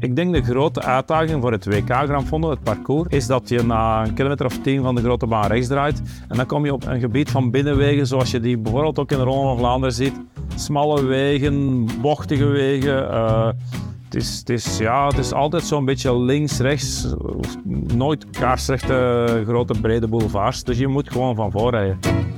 Ik denk de grote uitdaging voor het WK Gran Fondo, het parcours, is dat je na een kilometer of 10 van de grote baan rechts draait. En dan kom je op een gebied van binnenwegen, zoals je die bijvoorbeeld ook in de Ronde van Vlaanderen ziet. Smalle wegen, bochtige wegen. Het is altijd zo'n beetje links-rechts, nooit kaarsrechte grote brede boulevards. Dus je moet gewoon van voor rijden.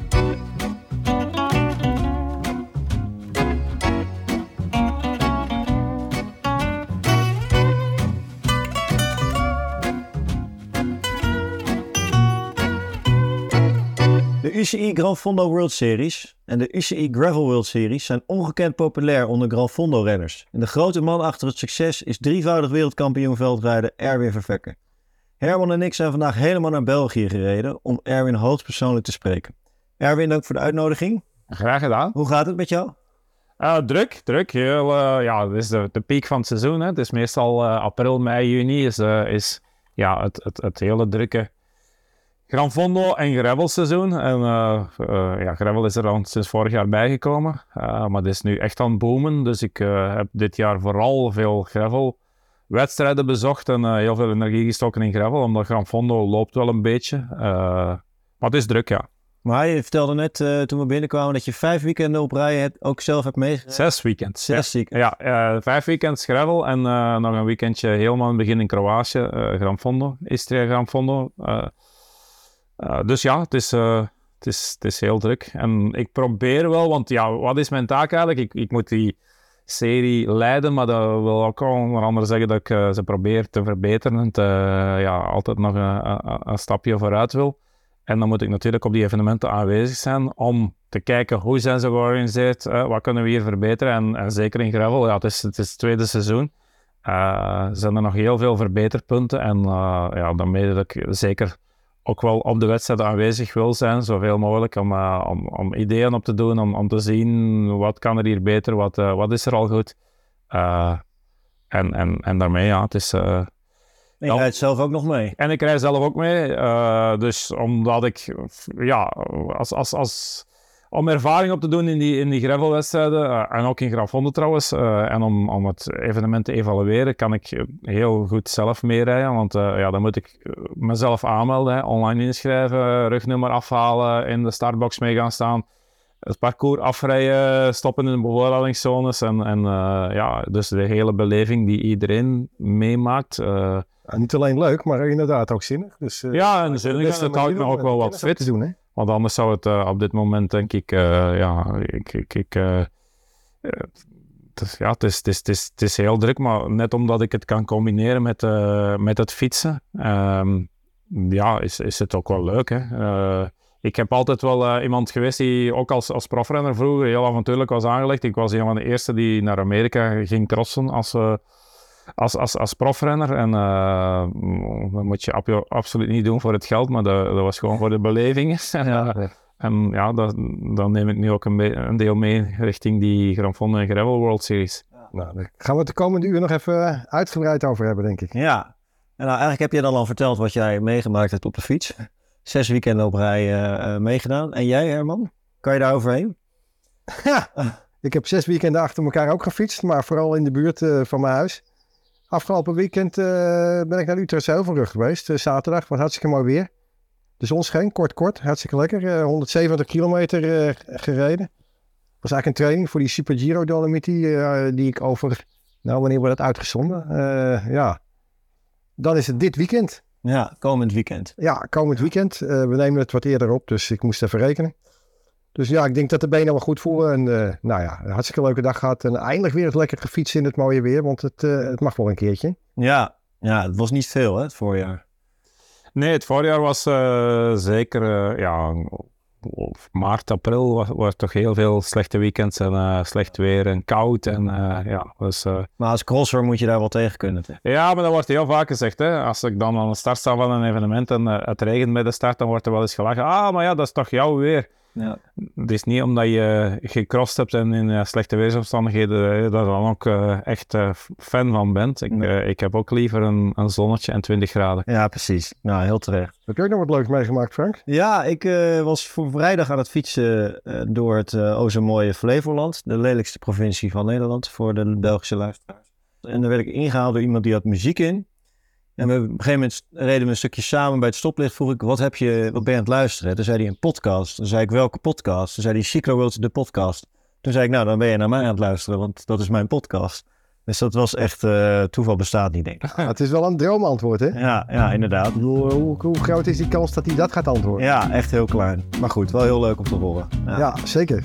De UCI Gran Fondo World Series en de UCI Gravel World Series zijn ongekend populair onder Gran Fondo renners. En de grote man achter het succes is drievoudig wereldkampioen veldrijden Erwin Vervekke. Herman en ik zijn vandaag helemaal naar België gereden om Erwin hoogstpersoonlijk te spreken. Erwin, dank voor de uitnodiging. Graag gedaan. Hoe gaat het met jou? Druk. Dit is de piek van het seizoen. Hè. Het is meestal april, mei, juni is het hele drukke Gran Fondo en gravel seizoen. En gravel is er dan sinds vorig jaar bijgekomen. Maar het is nu echt aan het boomen. Dus ik heb dit jaar vooral veel gravel wedstrijden bezocht en heel veel energie gestoken in gravel. Omdat Gran Fondo loopt wel een beetje. Maar het is druk, ja. Maar je vertelde net toen we binnenkwamen dat je 5 weekenden op rij ook zelf hebt meegereden. 6 weekends. 6 weekends. Ja, 5 weekends gravel en nog een weekendje helemaal in het begin in Kroatië. Gran Fondo, Istria Gran Fondo. Dus ja, het is heel druk. En ik probeer wel, want ja, wat is mijn taak eigenlijk? Ik moet die serie leiden, maar dat wil ook onder andere zeggen dat ik ze probeer te verbeteren en altijd nog een stapje vooruit wil. En dan moet ik natuurlijk op die evenementen aanwezig zijn om te kijken hoe zijn ze georganiseerd, wat kunnen we hier verbeteren. En zeker in gravel, ja, het is het tweede seizoen. Zijn er nog heel veel verbeterpunten en daarmee dat ik zeker ook wel op de wedstrijd aanwezig wil zijn, zoveel mogelijk, om ideeën op te doen, om te zien wat kan er hier beter, wat is er al goed. En daarmee, ja, het is... En je rijdt zelf ook nog mee? En ik rijd zelf ook mee, dus omdat ik, om ervaring op te doen in die gravelwedstrijden, en ook in Gran Fondo trouwens, en om het evenement te evalueren, kan ik heel goed zelf meerijden, want dan moet ik mezelf aanmelden, online inschrijven, rugnummer afhalen, in de startbox mee gaan staan, het parcours afrijden, stoppen in de bevoorradingszones dus de hele beleving die iedereen meemaakt. Niet alleen leuk, maar inderdaad ook zinnig. Dus, en zinnig, en het houdt me ook wel wat fit. Te doen, hè? Want anders zou het op dit moment, denk ik, het is heel druk, maar net omdat ik het kan combineren met het fietsen, is het ook wel leuk, hè. Ik heb altijd wel iemand geweest die ook als profrenner vroeger heel avontuurlijk was aangelegd. Ik was een van de eerste die naar Amerika ging crossen als profrenner. En dat moet je absoluut niet doen voor het geld, maar dat was gewoon voor de beleving. Dan neem ik nu ook een deel mee richting die Gran Fondo en Gravel World Series. Nou, daar gaan we het de komende uur nog even uitgebreid over hebben, denk ik. Ja, en nou, eigenlijk heb je dan al verteld wat jij meegemaakt hebt op de fiets. 6 weekenden op rij meegedaan. En jij, Herman? Kan je daar overheen? Ja, ik heb 6 weekenden achter elkaar ook gefietst, maar vooral in de buurt van mijn huis. Afgelopen weekend ben ik naar Utrecht Heuvelrug geweest. Zaterdag, was hartstikke mooi weer. De zon scheen, kort, hartstikke lekker. 170 kilometer gereden. Was eigenlijk een training voor die Super Giro Dolomiti die ik over... Nou, wanneer wordt dat uitgezonden? Dan is het dit weekend. Ja, komend weekend. Ja, komend weekend. We nemen het wat eerder op, dus ik moest even rekenen. Dus ja, ik denk dat de benen wel goed voelen. En een hartstikke leuke dag gehad. En eindelijk weer eens lekker gefietst in het mooie weer, want het mag wel een keertje. Ja, het was niet veel, hè, het voorjaar. Nee, het voorjaar was zeker, maart, april was toch heel veel slechte weekends en slecht weer en koud. Maar als crosser moet je daar wel tegen kunnen. Ja, maar dat wordt heel vaak gezegd. Hè. Als ik dan aan de start sta van een evenement en het regent bij de start, dan wordt er wel eens gelachen. Maar ja, dat is toch jouw weer. Ja. Het is niet omdat je gecrossed hebt en in slechte weersomstandigheden dat je daar dan ook echt fan van bent. Ik heb ook liever een zonnetje en 20 graden. Ja, precies. Nou, heel terecht. Heb je ook nog wat leuks meegemaakt, Frank? Ja, ik was voor vrijdag aan het fietsen door het zo mooie Flevoland. De lelijkste provincie van Nederland voor de Belgische luisteraars. En dan werd ik ingehaald door iemand die had muziek in. En op een gegeven moment reden we een stukje samen bij het stoplicht. Vroeg ik, wat ben je aan het luisteren? Toen zei hij, een podcast. Toen zei ik, welke podcast? Toen zei hij, Cyclo World, de podcast. Toen zei ik, nou, dan ben je naar mij aan het luisteren, want dat is mijn podcast. Dus dat was echt, toeval bestaat niet, denk ik. Het is wel een droomantwoord, hè? Ja, inderdaad. Hoe groot is die kans dat hij dat gaat antwoorden? Ja, echt heel klein. Maar goed, wel heel leuk om te horen. Ja, zeker.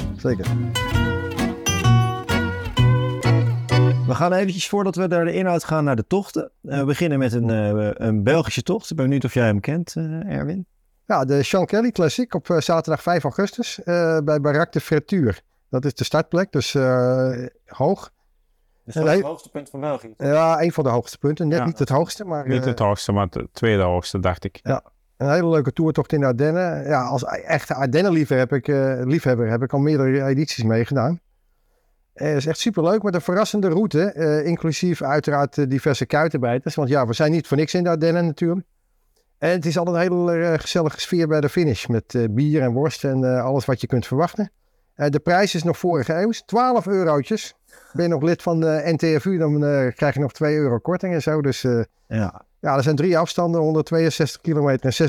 We gaan eventjes, voordat we naar de inhoud gaan, naar de tochten. We beginnen met een Belgische tocht. Ik ben benieuwd of jij hem kent, Erwin. Ja, de Sean Kelly Classic op zaterdag 5 augustus bij Barak de Frituur. Dat is de startplek, dus hoog. Dus dat is het hoogste punt van België. Ja, een van de hoogste punten. Net niet het hoogste, maar... Niet het hoogste, maar het tweede hoogste, dacht ik. Ja, een hele leuke toertocht in de Ardennen. Ja, als echte Ardennen-liefhebber heb ik al meerdere edities meegedaan. Het is echt superleuk met een verrassende route. Inclusief uiteraard diverse kuitenbijters. Want ja, we zijn niet voor niks in de Ardennen natuurlijk. En het is altijd een hele gezellige sfeer bij de finish. Met bier en worst en alles wat je kunt verwachten. De prijs is nog vorige eeuw. 12 eurotjes. Ben je nog lid van de NTFU, dan krijg je nog 2 euro korting en zo. Dus ja, er zijn 3 afstanden. 162 kilometer en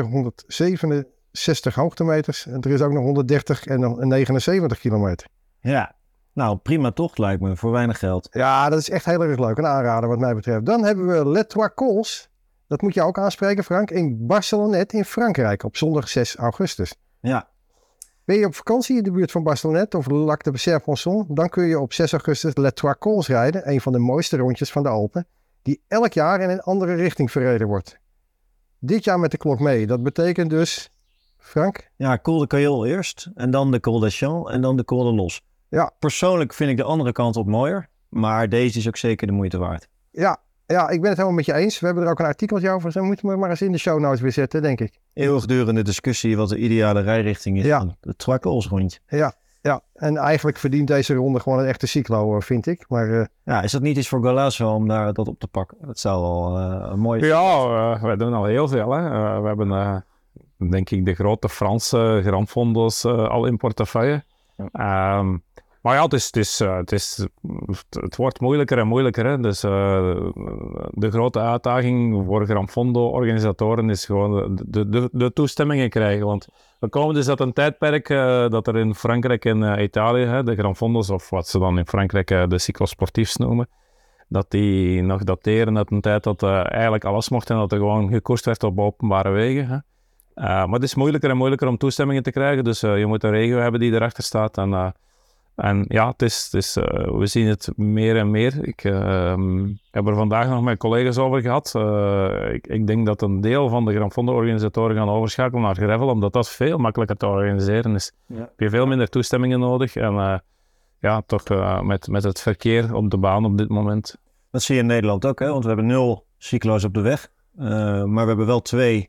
2667 hoogtemeters. En er is ook nog 130 en nog 79 kilometer. Ja, nou prima tocht lijkt me, voor weinig geld. Ja, dat is echt heel erg leuk. Een aanrader wat mij betreft. Dan hebben we Les Trois Cols. Dat moet je ook aanspreken, Frank. In Barcelonnette in Frankrijk op zondag 6 augustus. Ja. Ben je op vakantie in de buurt van Barcelonnette of Lac de Serponçon, dan kun je op 6 augustus Les Trois Cols rijden, een van de mooiste rondjes van de Alpen, die elk jaar in een andere richting verreden wordt. Dit jaar met de klok mee. Dat betekent dus, Frank? Ja, Col de Caillol eerst, en dan de Col des Champs en dan de Col de Los. Ja. Persoonlijk vind ik de andere kant op mooier, maar deze is ook zeker de moeite waard. Ja, ik ben het helemaal met je eens. We hebben er ook een artikeltje over. Dan moeten we maar eens in de show notes weer zetten, denk ik. Eeuwigdurende discussie wat de ideale rijrichting is van de Trois Cols rondje. Ja, en eigenlijk verdient deze ronde gewoon een echte cyclo, vind ik. Maar, ja, is dat niet iets voor Galasso om daar dat op te pakken? Dat zou wel een mooie... Ja, wij doen al heel veel. Hè. We hebben, denk ik, de grote Franse Grand Fondos al in portefeuille. Maar ja, het wordt moeilijker en moeilijker. Hè. Dus de grote uitdaging voor Grand Fondo-organisatoren is gewoon de toestemmingen krijgen. Want we komen dus uit een tijdperk dat er in Frankrijk en Italië, de Grand Fondos, of wat ze dan in Frankrijk de cyclosportiefs noemen, dat die nog dateren uit een tijd dat eigenlijk alles mocht en dat er gewoon gekoerst werd op openbare wegen. Hè. Maar het is moeilijker en moeilijker om toestemmingen te krijgen. Dus je moet een regio hebben die erachter staat. En ja, we zien het meer en meer. Ik heb er vandaag nog met collega's over gehad. Ik denk dat een deel van de Grand Fondo-organisatoren gaan overschakelen naar gravel, omdat dat veel makkelijker te organiseren is. Ja. Heb je veel minder toestemmingen nodig en toch met het verkeer op de baan op dit moment. Dat zie je in Nederland ook, hè? Want we hebben 0 cyclo's op de weg, maar we hebben wel 2...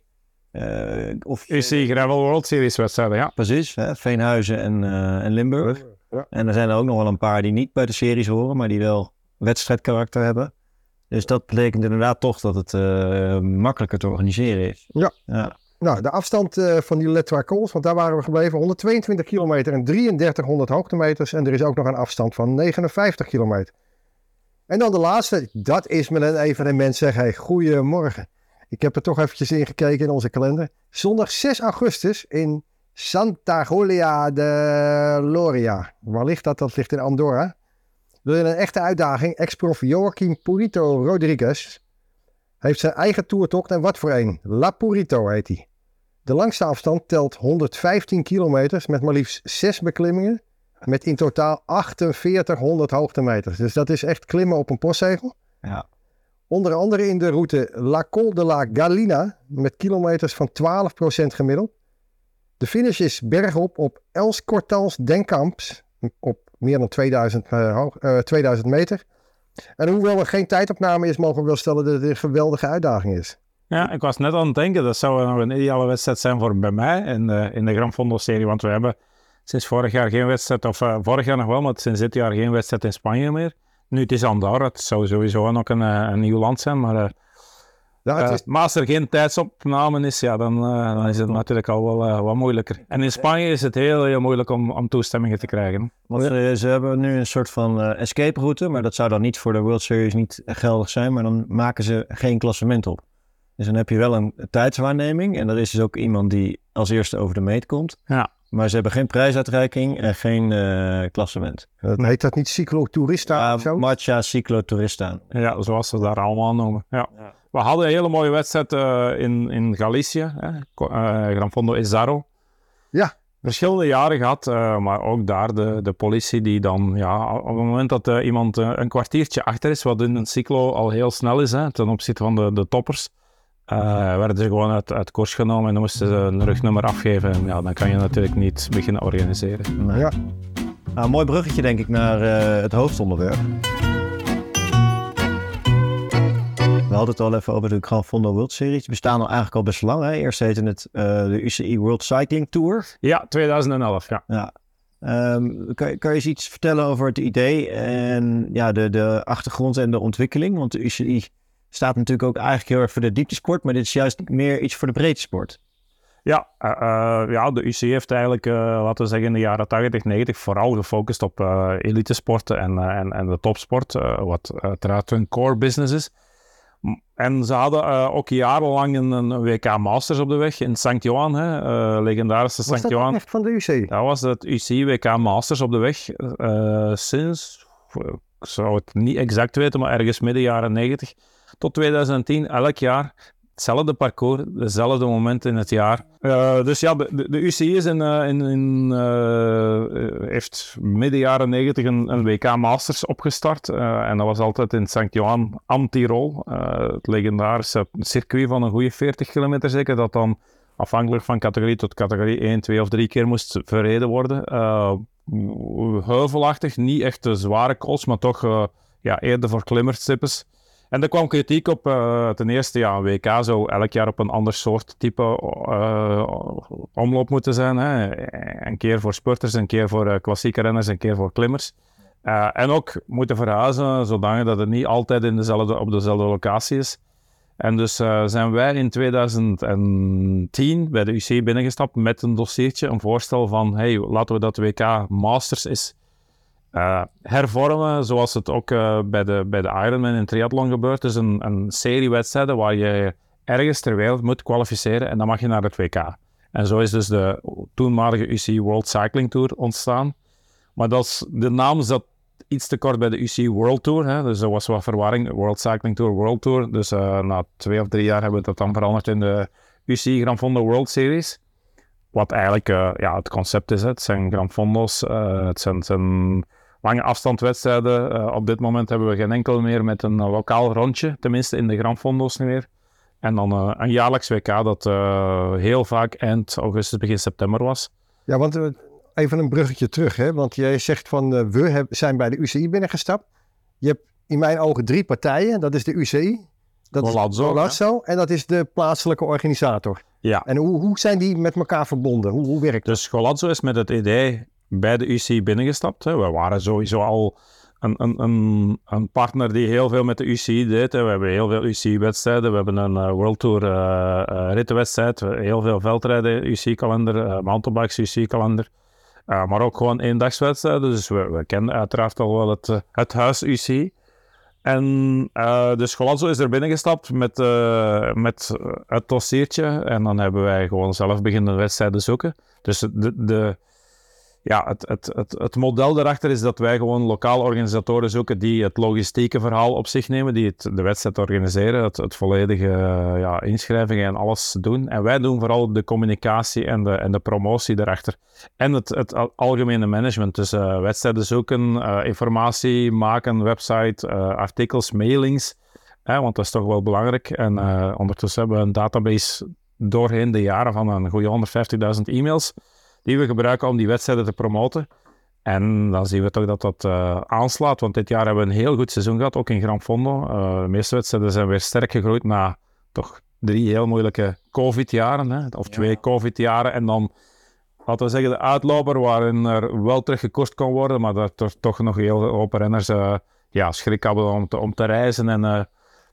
UCI Gravel World Series wedstrijden, ja. Precies, hè? Veenhuizen en Limburg. Ja. En er zijn er ook nog wel een paar die niet bij de series horen, maar die wel wedstrijdkarakter hebben. Dus dat betekent inderdaad toch dat het makkelijker te organiseren is. Ja. Nou, de afstand van die Les Trois Cols, want daar waren we gebleven, 122 kilometer en 3300 hoogtemeters. En er is ook nog een afstand van 59 kilometer. En dan de laatste, dat is met een evenement, zeg hey, goeiemorgen. Ik heb er toch eventjes in gekeken in onze kalender. Zondag 6 augustus in Santa Julia de Loria. Waar ligt dat? Dat ligt in Andorra. Wil je een echte uitdaging? Ex-prof Joaquim Purito Rodriguez heeft zijn eigen toertocht en wat voor een. La Purito heet hij. De langste afstand telt 115 kilometers met maar liefst 6 beklimmingen. Met in totaal 4800 hoogtemeters. Dus dat is echt klimmen op een postzegel. Ja. Onder andere in de route La Col de la Galina met kilometers van 12% gemiddeld. De finish is bergop op Els Cortals d'Encamps op meer dan 2000 meter. En hoewel er geen tijdopname is, mogen we wel stellen dat het een geweldige uitdaging is. Ja, ik was net aan het denken, dat zou nog een ideale wedstrijd zijn voor bij mij in de Grand Fondo-serie. Want we hebben sinds vorig jaar geen wedstrijd, of vorig jaar nog wel, maar sinds dit jaar geen wedstrijd in Spanje meer. Nu, het is Andorra, het zou sowieso nog een nieuw land zijn, maar Maar als er geen tijdsopname is, ja, dan is het natuurlijk al wel wat moeilijker. En in Spanje is het heel moeilijk om toestemmingen te krijgen. Want ze hebben nu een soort van escape route, maar dat zou dan niet voor de World Series niet geldig zijn, maar dan maken ze geen klassement op. Dus dan heb je wel een tijdswaarneming en dat is dus ook iemand die als eerste over de meet komt. Ja. Maar ze hebben geen prijsuitreiking en geen klassement. Heet dat niet cyclotourista of zo? Marcha Cyclotourista. Ja, zoals ze daar allemaal noemen. Ja. We hadden een hele mooie wedstrijd in Galicië, Gran Fondo Izarro. Ja. Verschillende jaren gehad, maar ook daar de politie die dan, ja, op het moment dat iemand een kwartiertje achter is, wat in een cyclo al heel snel is, ten opzichte van de toppers, werden ze gewoon uit koers genomen en dan moesten ze een rugnummer afgeven. En ja, dan kan je natuurlijk niet beginnen organiseren. Nee. Ja. Een mooi bruggetje denk ik naar het hoofdonderwerp. We hadden het al even over de Gran Fondo World Series. Die bestaan al eigenlijk al best lang. Hè? Eerst heette het de UCI World Cycling Tour. Ja, 2011. Ja. Kan je eens iets vertellen over het idee en ja, de achtergrond en de ontwikkeling? Want de UCI staat natuurlijk ook eigenlijk heel erg voor de dieptesport, maar dit is juist meer iets voor de breedtesport. Ja, de UCI heeft eigenlijk, laten we zeggen, in de jaren 80, 90 vooral gefocust op elitesporten en de topsport, wat uiteraard hun core business is. En ze hadden ook jarenlang een WK Masters op de weg in St. Johan, legendarische St. Johan. Was dat echt van de UCI? Dat was het UCI WK Masters op de weg sinds, ik zou het niet exact weten, maar ergens midden jaren 90 tot 2010, elk jaar. Hetzelfde parcours, dezelfde moment in het jaar. Dus ja, de UCI is heeft midden jaren 90 een WK Masters opgestart. En dat was altijd in St. Johan am Tirol. Het legendarische circuit van een goede 40 kilometer zeker. Dat dan afhankelijk van categorie tot categorie 1, 2 of 3 keer moest verreden worden. Heuvelachtig, niet echt de zware calls, maar toch eerder voor klimmerstippes. En er kwam kritiek op, ten eerste, een WK zou elk jaar op een ander soort type omloop moeten zijn. Hè. Een keer voor spurters, een keer voor klassieke renners, een keer voor klimmers. En ook moeten verhuizen, zodanig dat het niet altijd op dezelfde locatie is. En dus zijn wij in 2010 bij de UCI binnengestapt met een dossiertje, een voorstel van, hey, laten we dat WK Masters is hervormen, zoals het ook bij de Ironman en triathlon gebeurt. Dus een serie wedstrijden waar je ergens ter wereld moet kwalificeren en dan mag je naar het WK. En zo is dus de toenmalige UCI World Cycling Tour ontstaan. Maar de naam zat iets te kort bij de UCI World Tour. Hè? Dus er was wat verwarring. World Cycling Tour, World Tour. Dus na 2 of 3 jaar hebben we dat dan veranderd in de UCI Gran Fondo World Series. Wat eigenlijk het concept is. Hè? Het zijn Gran Fondo's. Het zijn lange afstandwedstrijden. Op dit moment hebben we geen enkel meer met een lokaal rondje. Tenminste in de Gran Fondo's niet meer. En dan een jaarlijks WK dat heel vaak eind augustus, begin september was. Ja, want even een bruggetje terug. Hè? Want jij zegt van zijn bij de UCI binnengestapt. Je hebt in mijn ogen 3 partijen. Dat is de UCI. Dat is Golazzo. En dat is de plaatselijke organisator. Ja. En hoe zijn die met elkaar verbonden? Hoe werkt dat? Dus Golazzo is met het idee bij de UCI binnengestapt. Hè. We waren sowieso al een partner die heel veel met de UCI deed. Hè. We hebben heel veel UCI-wedstrijden. We hebben een World Tour rittenwedstrijd. Heel veel veldrijden, UCI-kalender. Mountainbikes, UCI-kalender. Maar ook gewoon eendagswedstrijden. Dus we kennen uiteraard al wel het huis UCI. En dus Golazzo is er binnengestapt met het dossiertje. En dan hebben wij gewoon zelf beginnen wedstrijden zoeken. Dus het model daarachter is dat wij gewoon lokale organisatoren zoeken die het logistieke verhaal op zich nemen, die de wedstrijd organiseren, het volledige inschrijvingen en alles doen. En wij doen vooral de communicatie en de promotie daarachter. En het algemene management, dus wedstrijden zoeken, informatie maken, website, artikels, mailings, want dat is toch wel belangrijk. En ondertussen hebben we een database doorheen de jaren van een goede 150.000 e-mails, die we gebruiken om die wedstrijden te promoten. En dan zien we toch dat aanslaat, want dit jaar hebben we een heel goed seizoen gehad, ook in Gran Fondo. De meeste wedstrijden zijn weer sterk gegroeid na toch 3 heel moeilijke COVID-jaren, of 2 COVID-jaren. En dan, laten we zeggen, de uitloper waarin er wel terug gekost kon worden, maar dat er toch nog heel veel renners schrik hadden om te reizen. En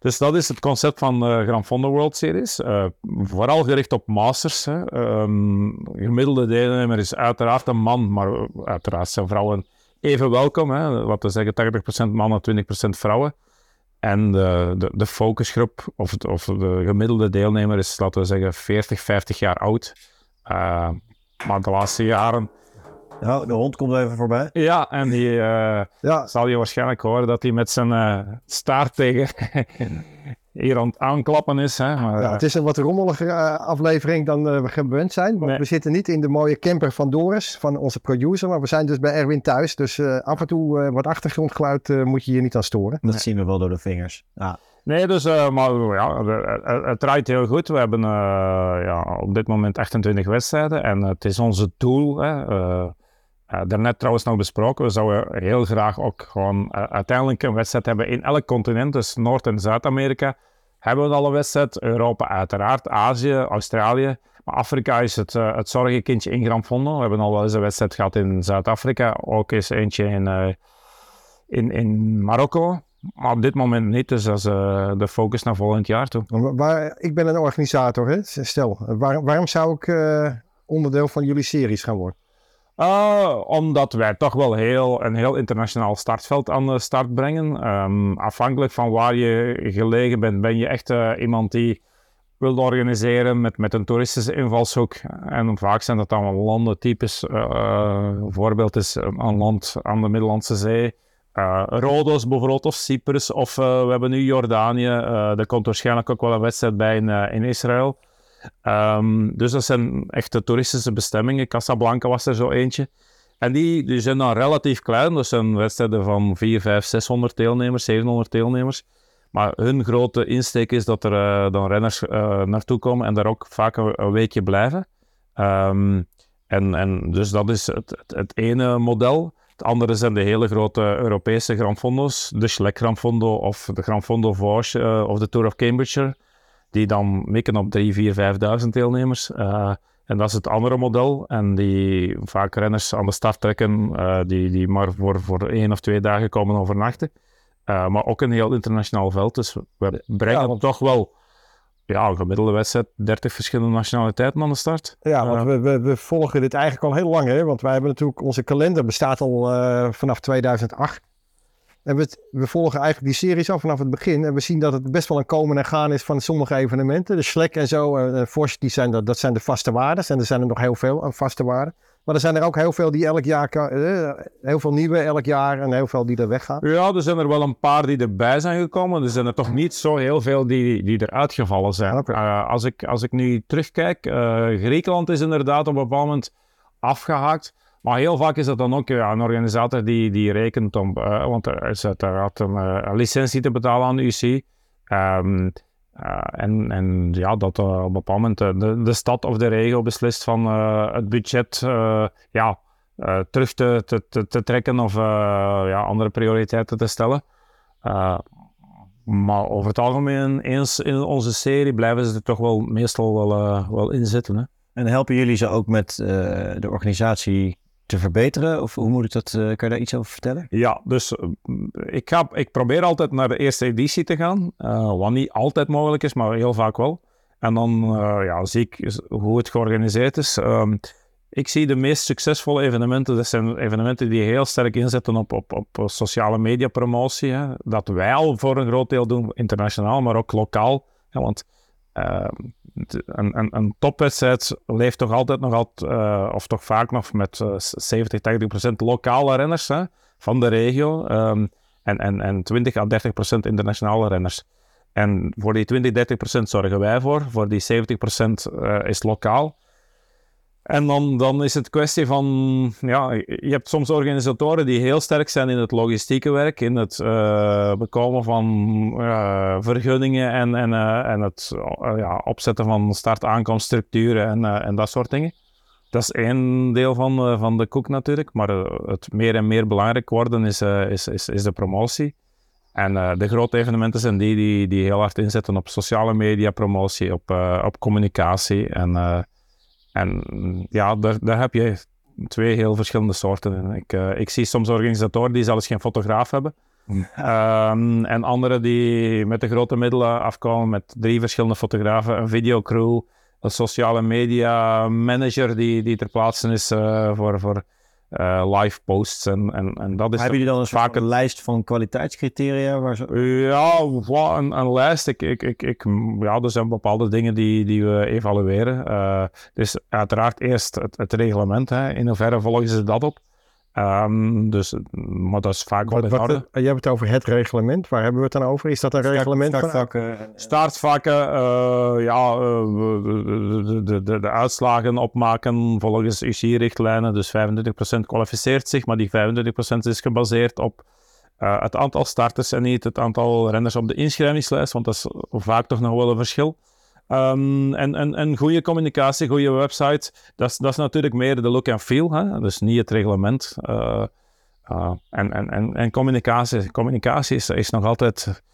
Dus dat is het concept van de Gran Fondo World Series. Vooral gericht op masters. Hè. Gemiddelde deelnemer is uiteraard een man, maar uiteraard zijn vrouwen even welkom. Hè. Laten we zeggen 80% mannen, 20% vrouwen. En de focusgroep, of de gemiddelde deelnemer is, laten we zeggen, 40, 50 jaar oud. Maar de laatste jaren... Nou, de hond komt even voorbij. Ja, en die zal je waarschijnlijk horen dat hij met zijn staart tegen hier aan het aanklappen is. Hè? Maar, het is een wat rommelige aflevering dan we gewend zijn. Want we zitten niet in de mooie camper van Doris, van onze producer. Maar we zijn dus bij Erwin thuis. Dus af en toe wat achtergrondgeluid moet je hier niet aan storen. Dat zien we wel door de vingers. Ja. Nee, dus, maar ja, het draait heel goed. We hebben op dit moment 28 wedstrijden. En het is onze doel... daarnet trouwens nog besproken, we zouden heel graag ook gewoon uiteindelijk een wedstrijd hebben in elk continent, dus Noord- en Zuid-Amerika hebben we al een wedstrijd, Europa uiteraard, Azië, Australië, maar Afrika is het zorgenkindje in Gran Fondo. We hebben al wel eens een wedstrijd gehad in Zuid-Afrika, ook eens eentje in Marokko, maar op dit moment niet, dus dat is de focus naar volgend jaar toe. Ik ben een organisator, hè? Stel, waarom zou ik onderdeel van jullie series gaan worden? Omdat wij toch wel een heel internationaal startveld aan de start brengen. Afhankelijk van waar je gelegen bent, ben je echt iemand die wil organiseren met een toeristische invalshoek. En vaak zijn dat dan landentypes. Een voorbeeld is een land aan de Middellandse Zee. Rhodos bijvoorbeeld, of Cyprus. Of we hebben nu Jordanië. Er komt waarschijnlijk ook wel een wedstrijd bij in Israël. Dus dat zijn echte toeristische bestemmingen. Casablanca was er zo eentje. En die zijn dan relatief klein. Dat zijn wedstrijden van 4, 5, 600 deelnemers, 700 deelnemers. Maar hun grote insteek is dat er dan renners naartoe komen en daar ook vaak een weekje blijven. En dus dat is het ene model. Het andere zijn de hele grote Europese Gran Fondo's. De Schlek Gran Fondo of de Gran Fondo Vosges of de Tour of Cambridgeshire. Die dan mikken op 3, 4, 5.000 deelnemers. En dat is het andere model. En die vaak renners aan de start trekken die maar voor 1 of 2 dagen komen overnachten. Maar ook een heel internationaal veld. Dus we brengen toch wel een gemiddelde wedstrijd 30 verschillende nationaliteiten aan de start. Ja, want we volgen dit eigenlijk al heel lang. Hè? Want wij hebben natuurlijk, onze kalender bestaat al vanaf 2008. En we volgen eigenlijk die series al vanaf het begin. En we zien dat het best wel een komen en gaan is van sommige evenementen. De Schlek en zo, Vos, dat zijn de vaste waarden. En er zijn er nog heel veel vaste waarden. Maar er zijn er ook heel veel die elk jaar, heel veel nieuwe elk jaar en heel veel die er weggaan. Ja, er zijn er wel een paar die erbij zijn gekomen. Er zijn er toch niet zo heel veel die eruit gevallen zijn. Okay. Als ik nu terugkijk, Griekenland is inderdaad op een bepaald moment afgehaakt. Maar heel vaak is dat dan ook een organisator die rekent om, want er is uiteraard een licentie te betalen aan de UCI. Dat op een bepaald moment de stad of de regio beslist van het budget terug te trekken of andere prioriteiten te stellen. Maar over het algemeen, eens in onze serie, blijven ze er toch wel meestal wel in zitten. Hè? En helpen jullie ze ook met de organisatie te verbeteren? Of hoe moet ik dat? Kan je daar iets over vertellen? Ja, dus ik probeer altijd naar de eerste editie te gaan. Wat niet altijd mogelijk is, maar heel vaak wel. En dan zie ik hoe het georganiseerd is. Ik zie de meest succesvolle evenementen. Dat zijn evenementen die heel sterk inzetten op sociale media promotie. Hè. Dat wij al voor een groot deel doen, internationaal, maar ook lokaal. Ja, want een topwedstrijd leeft toch altijd nog of toch vaak nog met 70-80% lokale renners van de regio en 20 à 30% internationale renners. En voor die 20-30% zorgen wij voor die 70% is lokaal. En dan is het kwestie van, je hebt soms organisatoren die heel sterk zijn in het logistieke werk, in het bekomen van vergunningen en het opzetten van start-aankomststructuren en dat soort dingen. Dat is één deel van de koek natuurlijk, maar het meer en meer belangrijk worden is de promotie. En de grote evenementen zijn die heel hard inzetten op sociale media promotie, op communicatie daar heb je 2 heel verschillende soorten. Ik zie soms organisatoren die zelfs geen fotograaf hebben. En anderen die met de grote middelen afkomen, met 3 verschillende fotografen, een videocrew, een sociale media manager die ter plaatse is voor live posts. En dat is Hebben jullie dan een vaak soort lijst van kwaliteitscriteria? Ja, een lijst. Er zijn bepaalde dingen die we evalueren. Dus uiteraard eerst het reglement. Hè. In hoeverre volgen ze dat op? Maar dat is vaak wel in orde. Je hebt het over het reglement. Waar hebben we het dan over? Is dat een reglement? Startvakken, de uitslagen opmaken volgens UCI-richtlijnen. Dus 25% kwalificeert zich, maar die 25% is gebaseerd op het aantal starters en niet het aantal renners op de inschrijvingslijst, want dat is vaak toch nog wel een verschil. En goede communicatie, goede website, dat is natuurlijk meer de look and feel, hè? Dus niet het reglement. En communicatie is nog altijd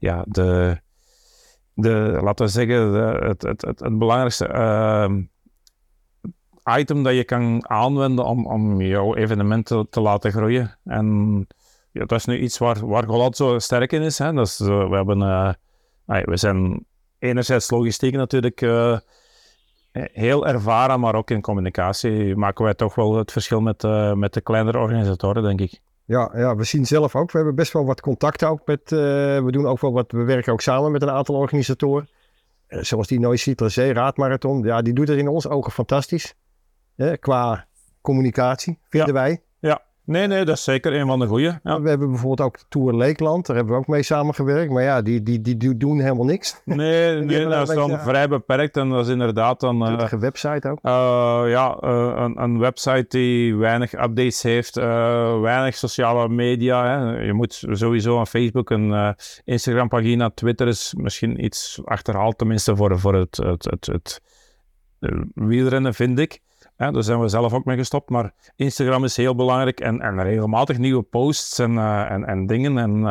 laten we zeggen, het belangrijkste item dat je kan aanwenden om jouw evenementen te laten groeien. En ja, dat is nu iets waar Golad zo sterk in is. Hè? Dus, we zijn enerzijds logistiek natuurlijk heel ervaren, maar ook in communicatie maken wij toch wel het verschil met de kleinere organisatoren, denk ik. Ja, we zien zelf ook. We hebben best wel wat contacten ook met. We doen ook wel wat. We werken ook samen met een aantal organisatoren. Zoals die Neusiedler Zeeraadmarathon. Ja, die doet het in onze ogen fantastisch. Qua communicatie, vinden wij. Ja. Nee, dat is zeker een van de goeie. Ja. We hebben bijvoorbeeld ook de Tour Leekland. Daar hebben we ook mee samengewerkt. Maar ja, die doen helemaal niks. Nee, dat is dan vrij beperkt. En dat is inderdaad dan... Een website ook. Een website die weinig updates heeft. Weinig sociale media. Hè. Je moet sowieso een Facebook, een Instagram-pagina. Twitter is misschien iets achterhaald. Tenminste voor het wielrennen, vind ik. Ja, daar zijn we zelf ook mee gestopt, maar Instagram is heel belangrijk en regelmatig nieuwe posts en dingen. En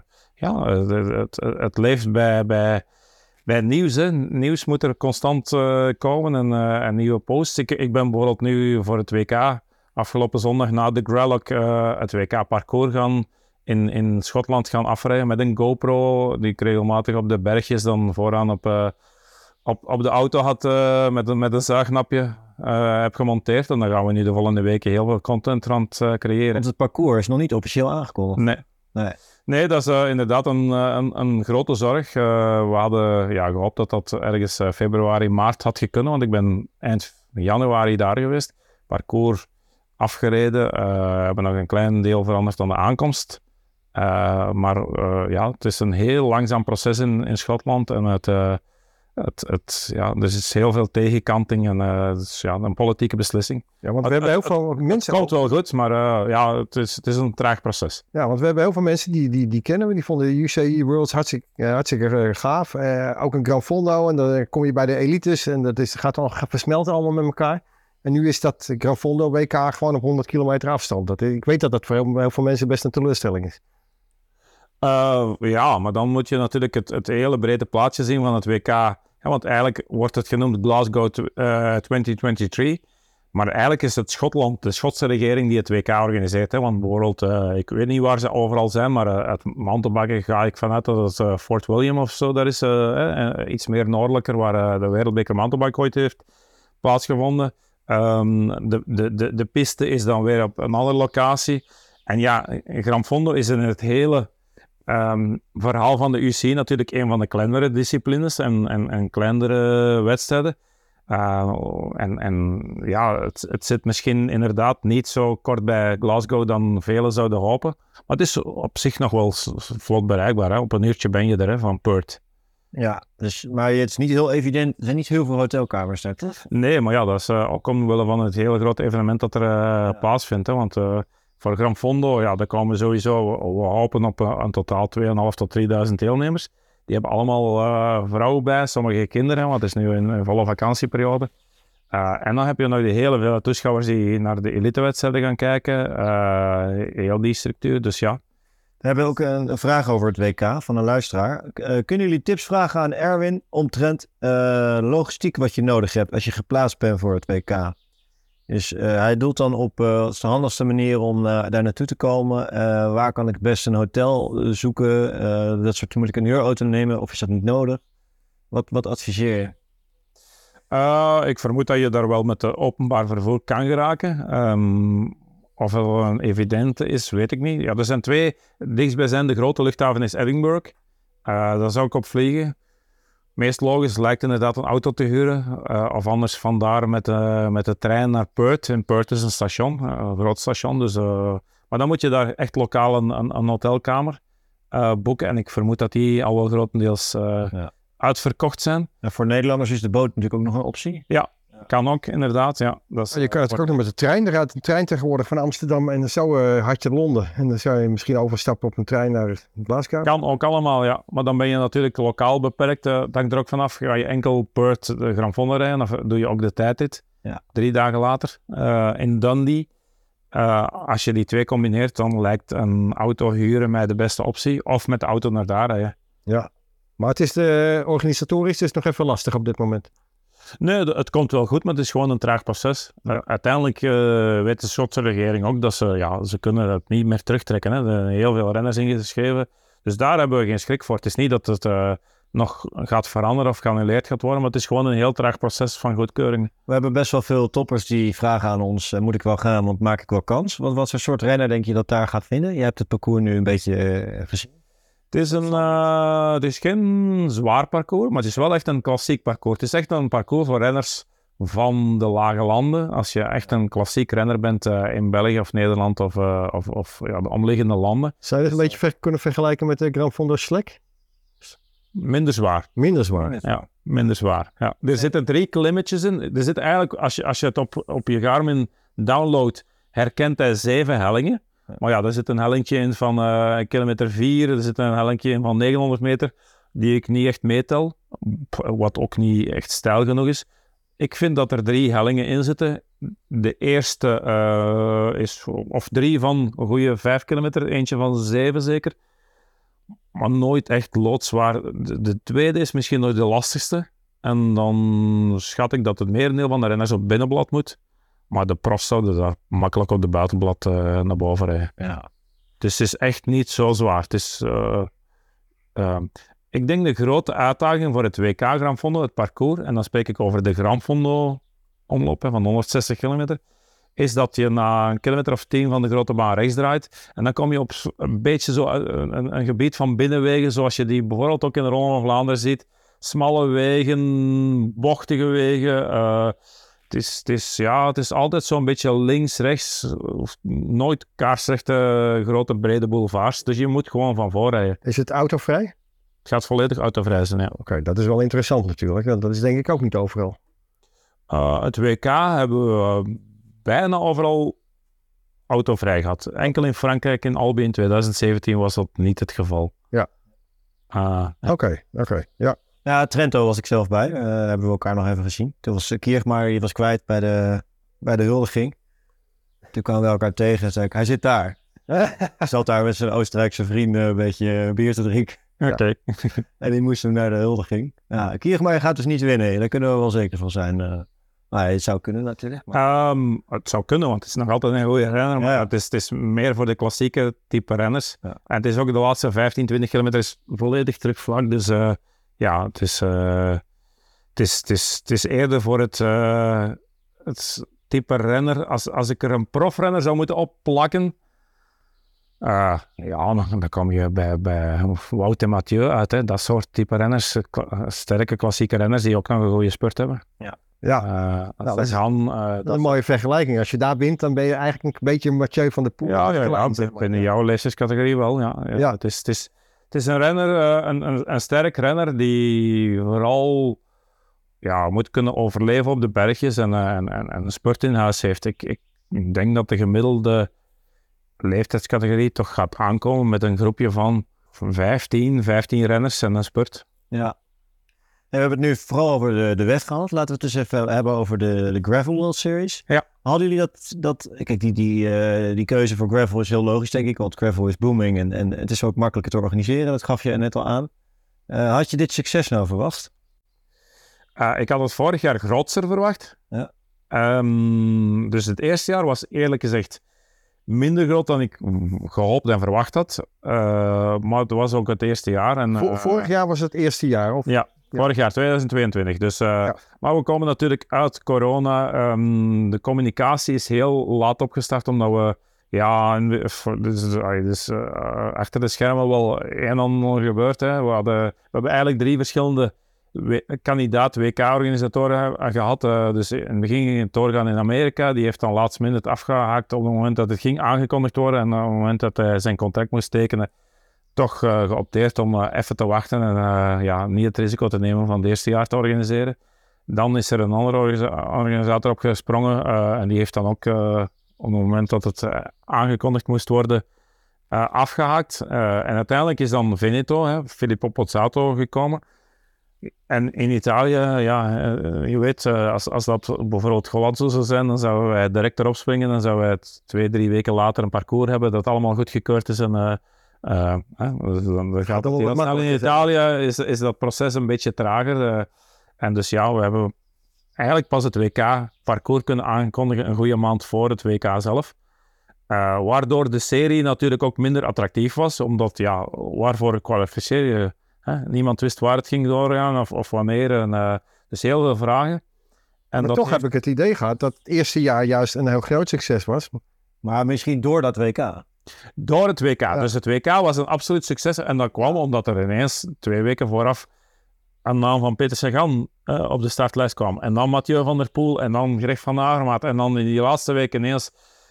het leeft bij nieuws. Hè. Nieuws moet er constant komen en nieuwe posts. Ik ben bijvoorbeeld nu voor het WK afgelopen zondag na de Grellock het WK-parcours in Schotland gaan afrijden met een GoPro die ik regelmatig op de bergjes dan vooraan op de auto had met een zuignapje. Heb gemonteerd en dan gaan we nu de volgende weken heel veel content aan het creëren. Want het parcours is nog niet officieel aangekondigd. Nee, dat is inderdaad een grote zorg. We hadden gehoopt dat ergens februari, maart had gekund, want ik ben eind januari daar geweest. Parcours afgereden, hebben nog een klein deel veranderd aan de aankomst. Maar het is een heel langzaam proces in Schotland en er is heel veel tegenkanting en een politieke beslissing. Ja, want we hebben heel veel mensen... Het komt wel goed, maar het is een traag proces. Ja, want we hebben heel veel mensen die kennen we. Die vonden de UCI Worlds hartstikke gaaf. Ook een Gran Fondo en dan kom je bij de elites en gaat versmelten allemaal met elkaar. En nu is dat Gran Fondo WK gewoon op 100 kilometer afstand. Ik weet dat voor heel veel mensen best een teleurstelling is. Maar dan moet je natuurlijk het hele brede plaatje zien van het WK. Ja, want eigenlijk wordt het genoemd Glasgow 2023. Maar eigenlijk is het Schotland, de Schotse regering, die het WK organiseert. Hè? Want bijvoorbeeld, ik weet niet waar ze overal zijn, maar het mountainbiken ga ik vanuit dat het Fort William of zo. Dat is iets meer noordelijker, waar de Wereldbeker Mountainbike ooit heeft plaatsgevonden. De piste is dan weer op een andere locatie. En ja, Gran Fondo is in het hele verhaal van de UCI natuurlijk een van de kleinere disciplines en kleinere wedstrijden. Het zit misschien inderdaad niet zo kort bij Glasgow dan velen zouden hopen. Maar het is op zich nog wel vlot bereikbaar. Hè? Op een uurtje ben je er, hè, van Perth. Ja, maar het is niet heel evident. Er zijn niet heel veel hotelkamers daar, toch? Nee, maar ja, dat is ook omwille van het hele grote evenement dat er plaatsvindt. Hè? Want voor Gran Fondo, daar komen sowieso, we hopen op een totaal 2.500 tot 3.000 deelnemers. Die hebben allemaal vrouwen bij, sommige kinderen, want het is nu een volle vakantieperiode. En dan heb je nog de hele veel toeschouwers die naar de elitewedstrijden gaan kijken. Heel die structuur, dus ja. We hebben ook een vraag over het WK van een luisteraar. Kunnen jullie tips vragen aan Erwin omtrent logistiek wat je nodig hebt als je geplaatst bent voor het WK? Dus hij doelt dan op wat is de handigste manier om daar naartoe te komen. Waar kan ik het best een hotel zoeken? Dat soort, moet ik een huurauto nemen of is dat niet nodig? Wat adviseer je? Ik vermoed dat je daar wel met de openbaar vervoer kan geraken. Of het een evidente is, weet ik niet. Ja, er zijn 2 dichtstbijzijnde grote luchthaven is Edinburgh. Daar zou ik op vliegen. Meest logisch lijkt inderdaad een auto te huren. Of anders vandaar met de trein naar Perth. En Perth is een station, een groot station. Dus, maar dan moet je daar echt lokaal een hotelkamer boeken. En ik vermoed dat die al wel grotendeels uitverkocht zijn. En voor Nederlanders is de boot natuurlijk ook nog een optie. Ja, kan ook inderdaad. Ja. Dat is, Je kan het ook nog met de trein. Er rijdt een trein tegenwoordig van Amsterdam en zo had je Londen. En dan zou je misschien overstappen op een trein naar Glasgow. Kan ook allemaal, ja. Maar dan ben je natuurlijk lokaal beperkt. Dat hangt er ook vanaf. Ga je enkel Perth de Gran Fondo rijden of doe je ook de tijdrit? Ja. 3 dagen later. In Dundee. Als je die 2 combineert, dan lijkt een auto huren mij de beste optie. Of met de auto naar daar rijden. Ja. Maar het is organisatorisch is nog even lastig op dit moment. Nee, het komt wel goed, maar het is gewoon een traag proces. Uiteindelijk weet de Schotse regering ook dat ze kunnen het niet meer terugtrekken. Hè. Er zijn heel veel renners ingeschreven. Dus daar hebben we geen schrik voor. Het is niet dat het nog gaat veranderen of geannuleerd gaat worden, maar het is gewoon een heel traag proces van goedkeuring. We hebben best wel veel toppers die vragen aan ons, moet ik wel gaan, want maak ik wel kans? Wat voor soort renner denk je dat daar gaat vinden? Je hebt het parcours nu een beetje gezien. Het is geen zwaar parcours, maar het is wel echt een klassiek parcours. Het is echt een parcours voor renners van de lage landen. Als je echt een klassiek renner bent in België of Nederland of de omliggende landen. Zou je het een beetje kunnen vergelijken met de Gran Fondo Slek? Minder zwaar. Minder zwaar. Ja, minder zwaar. Ja. Er zitten 3 klimmetjes in. Er zit eigenlijk, als je het op je Garmin downloadt, herkent hij 7 hellingen. Maar ja, er zit een hellingje in van kilometer 4, er zit een hellingje in van 900 meter, die ik niet echt meetel, wat ook niet echt steil genoeg is. Ik vind dat er 3 hellingen in zitten. De eerste is, of 3 van een goede 5 kilometer, eentje van 7 zeker. Maar nooit echt loodzwaar. De tweede is misschien nog de lastigste. En dan schat ik dat het merendeel van de renners op binnenblad moet. Maar de profs zouden daar makkelijk op de buitenblad naar boven rijden. Ja. Dus het is echt niet zo zwaar. Het is, ik denk de grote uitdaging voor het WK Gran Fondo, het parcours, en dan spreek ik over de Gran Fondo omloop van 160 kilometer, is dat je na een kilometer of 10 van de grote baan rechts draait. En dan kom je op een beetje zo een gebied van binnenwegen, zoals je die bijvoorbeeld ook in de Ronde van Vlaanderen ziet. Smalle wegen, bochtige wegen. Het is altijd zo'n beetje links, rechts, nooit kaarsrechte grote brede boulevards. Dus je moet gewoon van voor rijden. Is het autovrij? Het gaat volledig autovrij zijn, ja. Oké, dat is wel interessant natuurlijk. Dat is denk ik ook niet overal. Het WK hebben we bijna overal autovrij gehad. Enkel in Frankrijk, in Albi in 2017 was dat niet het geval. Ja. Oké, ja. Ja, Trento was ik zelf bij. Hebben we elkaar nog even gezien. Toen was Kiermaier, die was kwijt bij de huldiging. Toen kwamen we elkaar tegen en zei ik, hij zit daar. Hij zat daar met zijn Oostenrijkse vrienden een beetje bier te drinken. Oké. En die moesten naar de huldiging. Ja, Kiermaier gaat dus niet winnen. Daar kunnen we wel zeker van zijn. Maar het zou kunnen natuurlijk. Maar... het zou kunnen, want het is nog altijd een goede renner. Maar Ja. het is meer voor de klassieke type renners. Ja. En het is ook de laatste 15, 20 kilometer is volledig terugvlak. Dus het is eerder voor het type renner. Als ik er een profrenner zou moeten opplakken, dan kom je bij Wout en Mathieu uit. Hè. Dat soort type renners, sterke klassieke renners die ook nog een goede spurt hebben. Dat is Han, dat is een mooie vergelijking. Als je daar wint, dan ben je eigenlijk een beetje Mathieu van der Poel. binnen jouw leeftijdscategorie wel. Ja. Het is een renner, een sterk renner die vooral moet kunnen overleven op de bergjes en een spurt in huis heeft. Ik denk dat de gemiddelde leeftijdscategorie toch gaat aankomen met een groepje van 15 renners en een spurt. Ja. En we hebben het nu vooral over de weg gehad. Laten we het dus even hebben over de Gravel World Series. Ja. Hadden jullie dat kijk, die keuze voor gravel is heel logisch, denk ik, want gravel is booming en het is ook makkelijker te organiseren. Dat gaf je net al aan. Had je dit succes nou verwacht? Ik had het vorig jaar grootser verwacht. Ja. Dus het eerste jaar was eerlijk gezegd minder groot dan ik gehoopt en verwacht had. Maar het was ook het eerste jaar. En, Vorig jaar was het eerste jaar? Of? Ja, vorig jaar, 2022. Dus, Maar we komen natuurlijk uit corona. De communicacie is heel laat opgestart, omdat we... Ja, achter de schermen wel een en ander gebeurd. Hè. We hebben eigenlijk 3 verschillende kandidaat WK-organisatoren gehad. Dus in het begin ging het doorgaan in Amerika. Die heeft dan last minute afgehaakt op het moment dat het ging aangekondigd worden. En op het moment dat hij zijn contract moest tekenen, toch geopteerd om even te wachten en niet het risico te nemen van het eerste jaar te organiseren. Dan is er een andere organisator opgesprongen en die heeft dan ook op het moment dat het aangekondigd moest worden afgehaakt. En uiteindelijk is dan Veneto, Filippo Pozzato, gekomen. En in Italië, je weet, als dat bijvoorbeeld Golazzo zou zijn, dan zouden wij direct erop springen. Dan zouden wij 2-3 weken later een parcours hebben dat allemaal goedgekeurd is. En dan gaat het heel snel. In Italië is dat proces een beetje trager. En dus we hebben eigenlijk pas het WK-parcours kunnen aankondigen een goede maand voor het WK zelf. Waardoor de serie natuurlijk ook minder attractief was, omdat waarvoor kwalificeer je? Niemand wist waar het ging doorgaan of wanneer. Dus heel veel vragen. En maar toch heb ik het idee gehad dat het eerste jaar juist een heel groot succes was. Maar misschien door dat WK. Door het WK. Ja. Dus het WK was een absoluut succes. En dat kwam omdat er ineens 2 weken vooraf een naam van Peter Sagan op de startlijst kwam. En dan Mathieu van der Poel en dan Greg van Avermaet. En dan in die laatste week ineens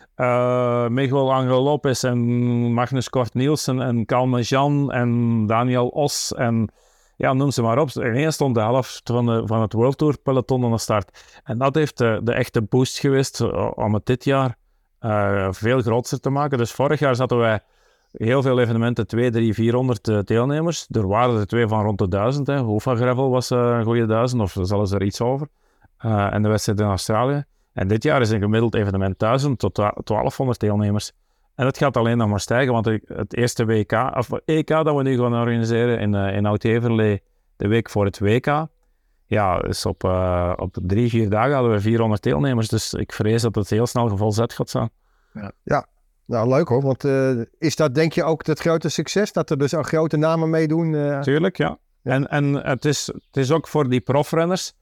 Miguel Angel Lopez en Magnus Cort Nielsen en Calme Jean en Daniel Os en noem ze maar op. Ineens stond de helft van het World Tour peloton aan de start. En dat heeft de echte boost geweest om het dit jaar veel groter te maken. Dus vorig jaar zaten wij heel veel evenementen, 200, 300, 400 deelnemers. Er waren er 2 van rond de 1000. Hoofa Gravel was een goede 1000 of zelfs er iets over. En de wedstrijd in Australië. En dit jaar is een gemiddeld evenement 1000 tot 1200 deelnemers. En dat gaat alleen nog maar stijgen, want het eerste EK dat we nu gaan organiseren in Oud-Heverlee, de week voor het WK, is op 3-4 dagen hadden we 400 deelnemers. Dus ik vrees dat het heel snel volzet gaat zijn. Ja. Nou, leuk hoor, want is dat denk je ook het grote succes? Dat er dus al grote namen meedoen? Tuurlijk, ja. En het is ook voor die profrenners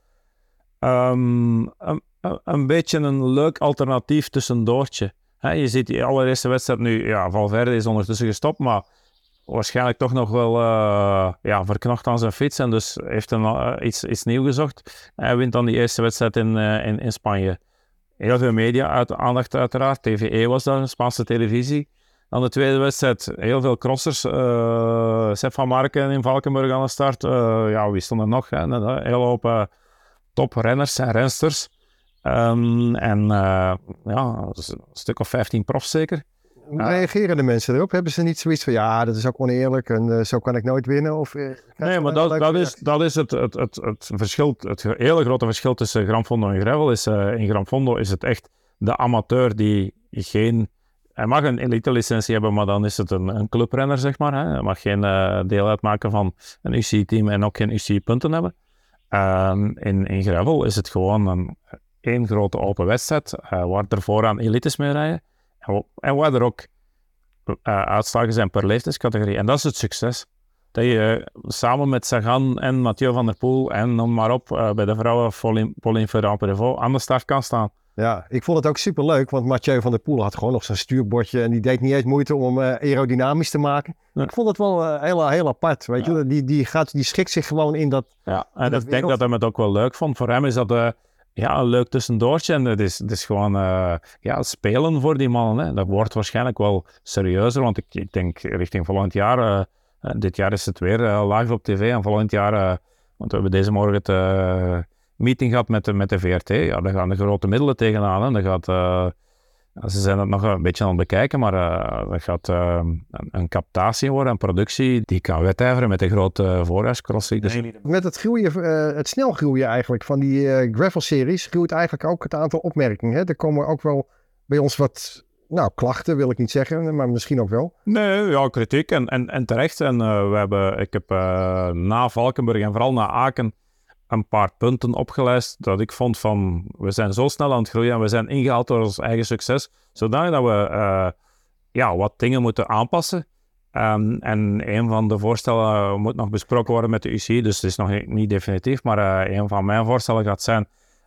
een beetje een leuk alternatief tussendoortje. Je ziet die allereerste wedstrijd nu, Valverde is ondertussen gestopt, maar waarschijnlijk toch nog wel verknocht aan zijn fiets en dus heeft iets nieuws gezocht. Hij wint dan die eerste wedstrijd in Spanje. Heel veel media-aandacht uiteraard. TVE was daar, Spaanse televisie. Dan de tweede wedstrijd, heel veel crossers. Sepp van Marken in Valkenburg aan de start. Wie stond er nog? Een hele hoop toprenners en rensters. Een stuk of 15 profs zeker. Hoe reageren de mensen erop? Hebben ze niet zoiets van, dat is ook oneerlijk en zo kan ik nooit winnen? Of, nee, maar dat is het verschil, het hele grote verschil tussen Gran Fondo en Gravel. In Gran Fondo is het echt de amateur die hij mag een elite-licentie hebben, maar dan is het een clubrenner, zeg maar. Hè. Hij mag geen deel uitmaken van een UCI-team en ook geen UCI-punten hebben. In Gravel is het gewoon één grote open wedstrijd, waar er vooraan elites mee rijden. En waar er ook uitslagen zijn per leeftijdscategorie. En dat is het succes. Dat je samen met Sagan en Mathieu van der Poel en dan maar op bij de vrouwen Pauline Ferrand-Prévot aan de start kan staan. Ja, ik vond het ook superleuk, want Mathieu van der Poel had gewoon nog zijn stuurbordje en die deed niet eens moeite om aerodynamisch te maken. Ja. Ik vond het wel heel apart, weet je. Die schikt zich gewoon in dat... Ja, en ik denk dat hij het ook wel leuk vond. Voor hem is dat een leuk tussendoortje en het is gewoon spelen voor die mannen. Hè. Dat wordt waarschijnlijk wel serieuzer, want ik denk richting volgend jaar, dit jaar is het weer live op tv en volgend jaar, want we hebben deze morgen het meeting gehad met de VRT, daar gaan de grote middelen tegenaan. Hè. Ze zijn het nog een beetje aan het bekijken, maar dat gaat een captatie worden, een productie die kan wedijveren met de grote voorjaarscrossing. Dus... Met het snel groeien eigenlijk van die gravel-series groeit eigenlijk ook het aantal opmerkingen. Hè? Er komen ook wel bij ons wat klachten, wil ik niet zeggen, maar misschien ook wel. Nee, kritiek en terecht. En ik heb na Valkenburg en vooral na Aken een paar punten opgelijst dat ik vond van, we zijn zo snel aan het groeien en we zijn ingehaald door ons eigen succes, zodanig dat we wat dingen moeten aanpassen. En een van de voorstellen moet nog besproken worden met de UCI, dus het is nog niet definitief, maar een van mijn voorstellen gaat zijn,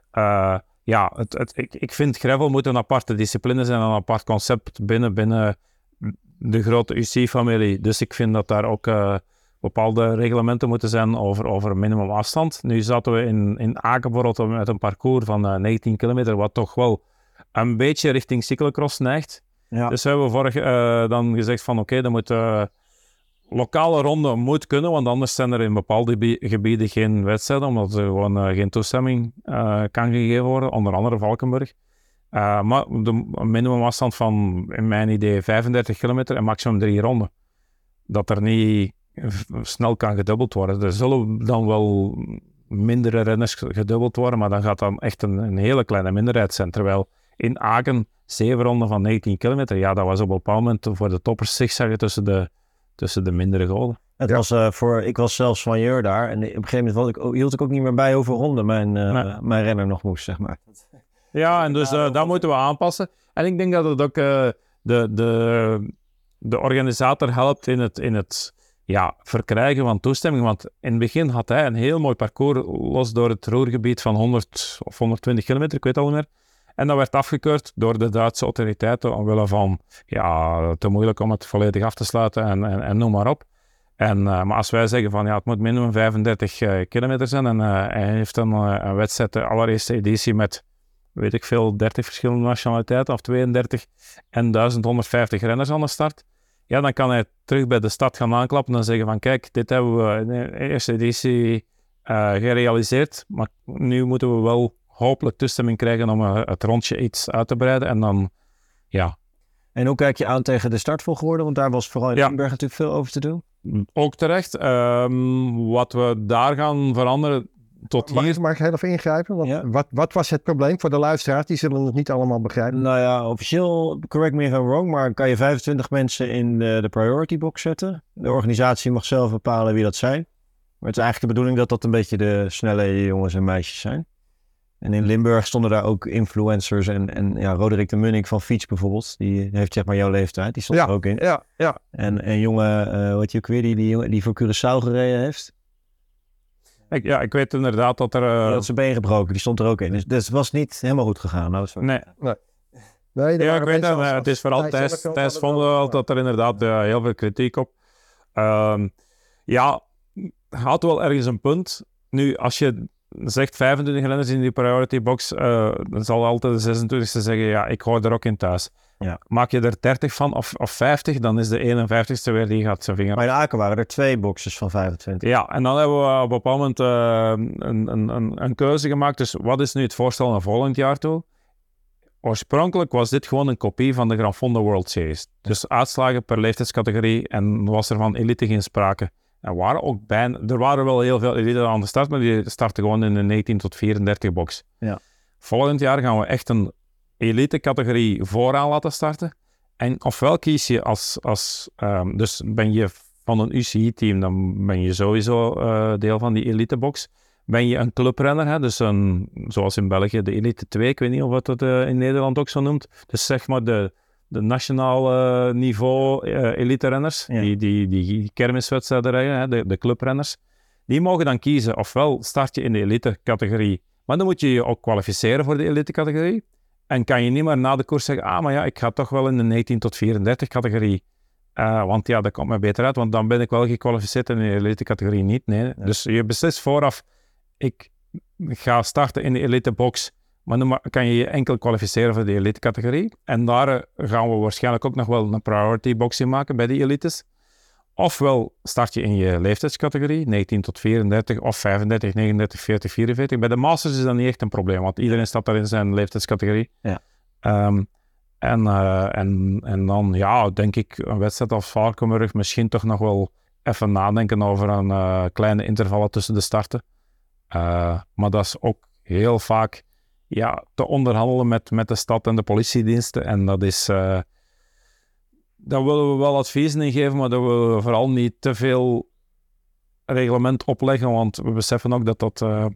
ik vind gravel moet een aparte discipline zijn, een apart concept binnen de grote UCI-familie. Dus ik vind dat daar ook bepaalde reglementen moeten zijn over minimumafstand. Nu zaten we in Aken bijvoorbeeld met een parcours van 19 kilometer, wat toch wel een beetje richting cyclocross neigt. Ja. Dus we hebben vorig dan gezegd van oké, dan moet lokale ronde moet kunnen, want anders zijn er in bepaalde gebieden geen wedstrijden, omdat er gewoon geen toestemming kan gegeven worden, onder andere Valkenburg. Maar de minimumafstand van, in mijn idee, 35 kilometer en maximum 3 ronden. Dat er niet snel kan gedubbeld worden. Er zullen dan wel mindere renners gedubbeld worden, maar dan gaat dan echt een hele kleine minderheid zijn. Terwijl in Aken 7 ronden van 19 kilometer, ja, dat was op een bepaald moment voor de toppers zigzaggen tussen de mindere goden. Ik was zelfs van Jeur daar en op een gegeven moment hield ik ook niet meer bij hoeveel ronden mijn renner nog moest, zeg maar. Ja, en dus dat moeten we aanpassen. En ik denk dat het ook de organisator helpt in het verkrijgen van toestemming. Want in het begin had hij een heel mooi parcours los door het Ruhrgebied van 100 of 120 kilometer, ik weet het al niet meer. En dat werd afgekeurd door de Duitse autoriteiten omwille van te moeilijk om het volledig af te sluiten en noem maar op. Maar als wij zeggen van het moet minimum 35 kilometer zijn en hij heeft een wedstrijd, de allereerste editie met, weet ik veel, 30 verschillende nationaliteiten of 32 en 1150 renners aan de start. Ja, dan kan hij terug bij de stad gaan aanklappen en zeggen van kijk, dit hebben we in de eerste editie gerealiseerd, maar nu moeten we wel hopelijk toestemming krijgen om het rondje iets uit te breiden en dan, ja. En hoe kijk je aan tegen de startvolgorde? Want daar was vooral in Limburg natuurlijk veel over te doen. Ook terecht. Wat we daar gaan veranderen tot hier... Mag ik heel even ingrijpen? Want wat was het probleem voor de luisteraars? Die zullen het niet allemaal begrijpen. Nou ja, officieel, correct me if I'm wrong, maar kan je 25 mensen in de priority box zetten. De organisatie mag zelf bepalen wie dat zijn. Maar het is eigenlijk de bedoeling dat dat een beetje de snelle jongens en meisjes zijn. En in Limburg stonden daar ook influencers en Roderick de Munnik van Fiets bijvoorbeeld. Die heeft zeg maar jouw leeftijd, die stond er ook in. Ja. En een jongen, wat je ook weer, die voor Curaçao gereden heeft. Ik weet inderdaad dat er... Dat is zijn been gebroken, die stond er ook in. Dus het was niet helemaal goed gegaan. Nou, nee. Nee, ik weet dat. Het is vooral Thijs vonden wel dat er inderdaad heel veel kritiek op. Had wel ergens een punt. Nu, als je zegt 25 renners in die priority box, dan zal altijd de 26e zeggen, ik hoor er ook in thuis. Ja. Maak je er 30 van of 50, dan is de 51ste weer die gaat zijn vinger. Maar in Aken waren er 2 boxes van 25. Ja, en dan hebben we op een bepaald moment een keuze gemaakt. Dus wat is nu het voorstel naar volgend jaar toe? Oorspronkelijk was dit gewoon een kopie van de Gran Fondo World Series. Dus uitslagen per leeftijdscategorie en was er van elite geen sprake. Er waren wel heel veel elite aan de start, maar die starten gewoon in de 19 tot 34 box. Ja. Volgend jaar gaan we echt een elite categorie vooraan laten starten. En ofwel kies je dus ben je van een UCI-team, dan ben je sowieso deel van die elite box. Ben je een clubrenner, dus zoals in België de elite 2, ik weet niet of het in Nederland ook zo noemt. Dus zeg maar de nationaal niveau elite-renners, die kermiswedstrijden rijden, de clubrenners, die mogen dan kiezen, ofwel start je in de elite-categorie, maar dan moet je je ook kwalificeren voor de elite-categorie. En kan je niet meer na de koers zeggen, ik ga toch wel in de 19 tot 34-categorie. Want dat komt mij beter uit, want dan ben ik wel gekwalificeerd en in de elite-categorie niet. Nee. Ja. Dus je beslist vooraf, ik ga starten in de elite-box, maar dan kan je je enkel kwalificeren voor de elite-categorie. En daar gaan we waarschijnlijk ook nog wel een priority-box in maken bij die elites. Ofwel start je in je leeftijdscategorie, 19 tot 34 of 35, 39, 40, 44. Bij de Masters is dat niet echt een probleem, want iedereen staat daar in zijn leeftijdscategorie. Ja. En dan, denk ik, een wedstrijd als Valkenburg misschien toch nog wel even nadenken over een kleine intervallen tussen de starten. Maar dat is ook heel vaak te onderhandelen met de stad en de politiediensten. En dat is... Daar willen we wel adviezen in geven, maar daar willen we vooral niet te veel reglement opleggen, want we beseffen ook dat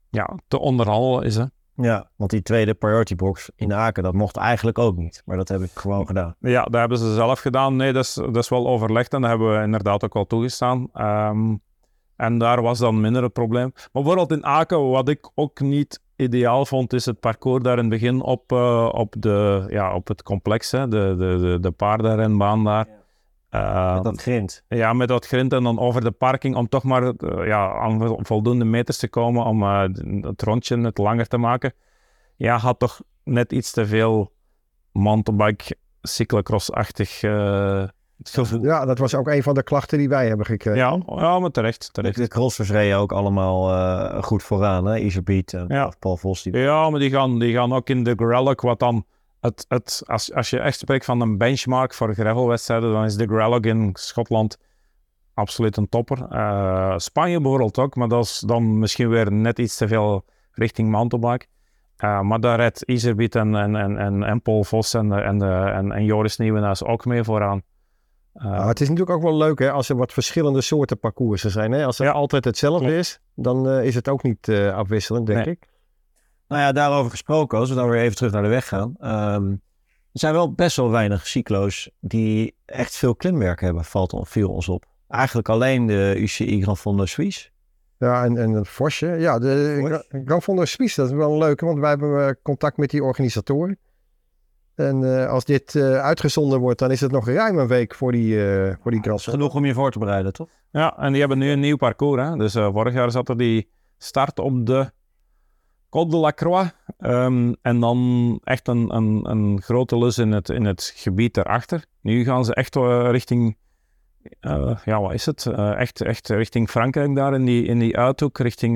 te onderhandelen is. Hè. Ja, want die tweede priority box in Aken, dat mocht eigenlijk ook niet. Maar dat heb ik gewoon gedaan. Ja, dat hebben ze zelf gedaan. Nee, dat is wel overlegd en dat hebben we inderdaad ook wel toegestaan. En daar was dan minder het probleem. Maar bijvoorbeeld in Aken, wat ik ook niet ideaal vond, is het parcours daar in het begin op het complex, hè, de paardenrenbaan daar. Met dat grind. Ja, met dat grind en dan over de parking om toch maar aan voldoende meters te komen om het rondje net langer te maken. Ja, had toch net iets te veel mountainbike cyclocross-achtig gevoel. Ja, dat was ook een van de klachten die wij hebben gekregen. Ja, maar terecht. De crossers reden ook allemaal goed vooraan, hè? Iserbeat en Paul Vos. Ja, maar die gaan ook in de Grellock, wat dan... Als je echt spreekt van een benchmark voor gravelwedstrijden, dan is de Grellock in Schotland absoluut een topper. Spanje bijvoorbeeld ook, maar dat is dan misschien weer net iets te veel richting mountainbike. Maar daar rijdt Iserbeat en Paul Vos en Joris Nieuwenhuis ook mee vooraan. Het is natuurlijk ook wel leuk hè, als er wat verschillende soorten parcoursen zijn. Hè? Als het altijd hetzelfde is, dan is het ook niet afwisselend, denk ik. Nou ja, daarover gesproken, als we dan weer even terug naar de weg gaan. Er zijn wel best wel weinig cyclo's die echt veel klimwerk hebben, viel ons op. Eigenlijk alleen de UCI Grand Fondo Suisse. Ja, en het Vosje. Ja, de Grand Fondo Suisse, dat is wel een leuke, want wij hebben contact met die organisatoren. En als dit uitgezonden wordt, dan is het nog ruim een week voor die Grand Fondo. Genoeg om je voor te bereiden, toch? Ja, en die hebben nu een nieuw parcours. Hè? Dus vorig jaar zat er die start op de Côte de la Croix. En dan echt een grote lus in het gebied daarachter. Nu gaan ze echt richting... wat is het? Echt richting Frankrijk daar in die uithoek. Richting...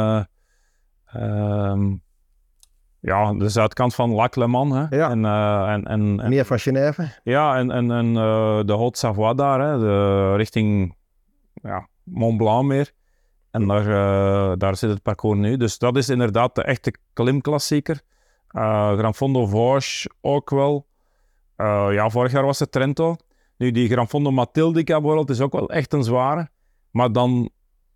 de zuidkant van Lac Le Mans. Hè? Ja. En meer van Genève. Ja, en de Haute-Savoie daar. Hè? Richting Mont Blanc meer. En daar zit het parcours nu. Dus dat is inderdaad de echte klimklassieker. Grand Fondo Vosges ook wel. Vorig jaar was het Trento. Nu die Grand Fondo Matildica bijvoorbeeld is ook wel echt een zware. Maar dan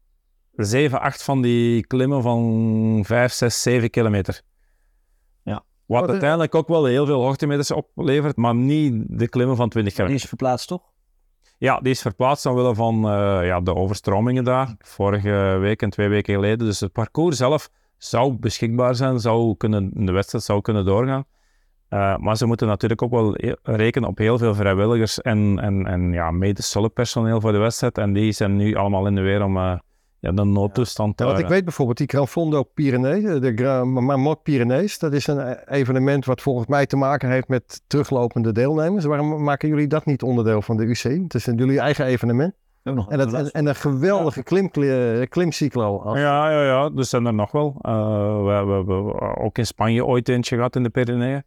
7, 8 van die klimmen van 5, 6, 7 kilometer. Ja. Wat uiteindelijk ook wel heel veel hoogtemeters oplevert, maar niet de klimmen van 20 kilometer. Die is verplaatst, toch? Ja, die is verplaatst omwille van de overstromingen daar, vorige week en 2 weken geleden. Dus het parcours zelf zou beschikbaar zijn, de wedstrijd zou kunnen doorgaan. Maar ze moeten natuurlijk ook wel rekenen op heel veel vrijwilligers en medisch hulppersoneel voor de wedstrijd. En die zijn nu allemaal in de weer om de noodtoestand te... Want ik weet bijvoorbeeld die Grand Fondo Pyrenees, de Marmot Pyrenees, dat is een evenement wat volgens mij te maken heeft met teruglopende deelnemers. Waarom maken jullie dat niet onderdeel van de UCI? Het is jullie eigen evenement. En een geweldige klimcyclo. Ja, dus zijn er nog wel. We hebben ook in Spanje ooit eentje gehad in de Pyreneeën.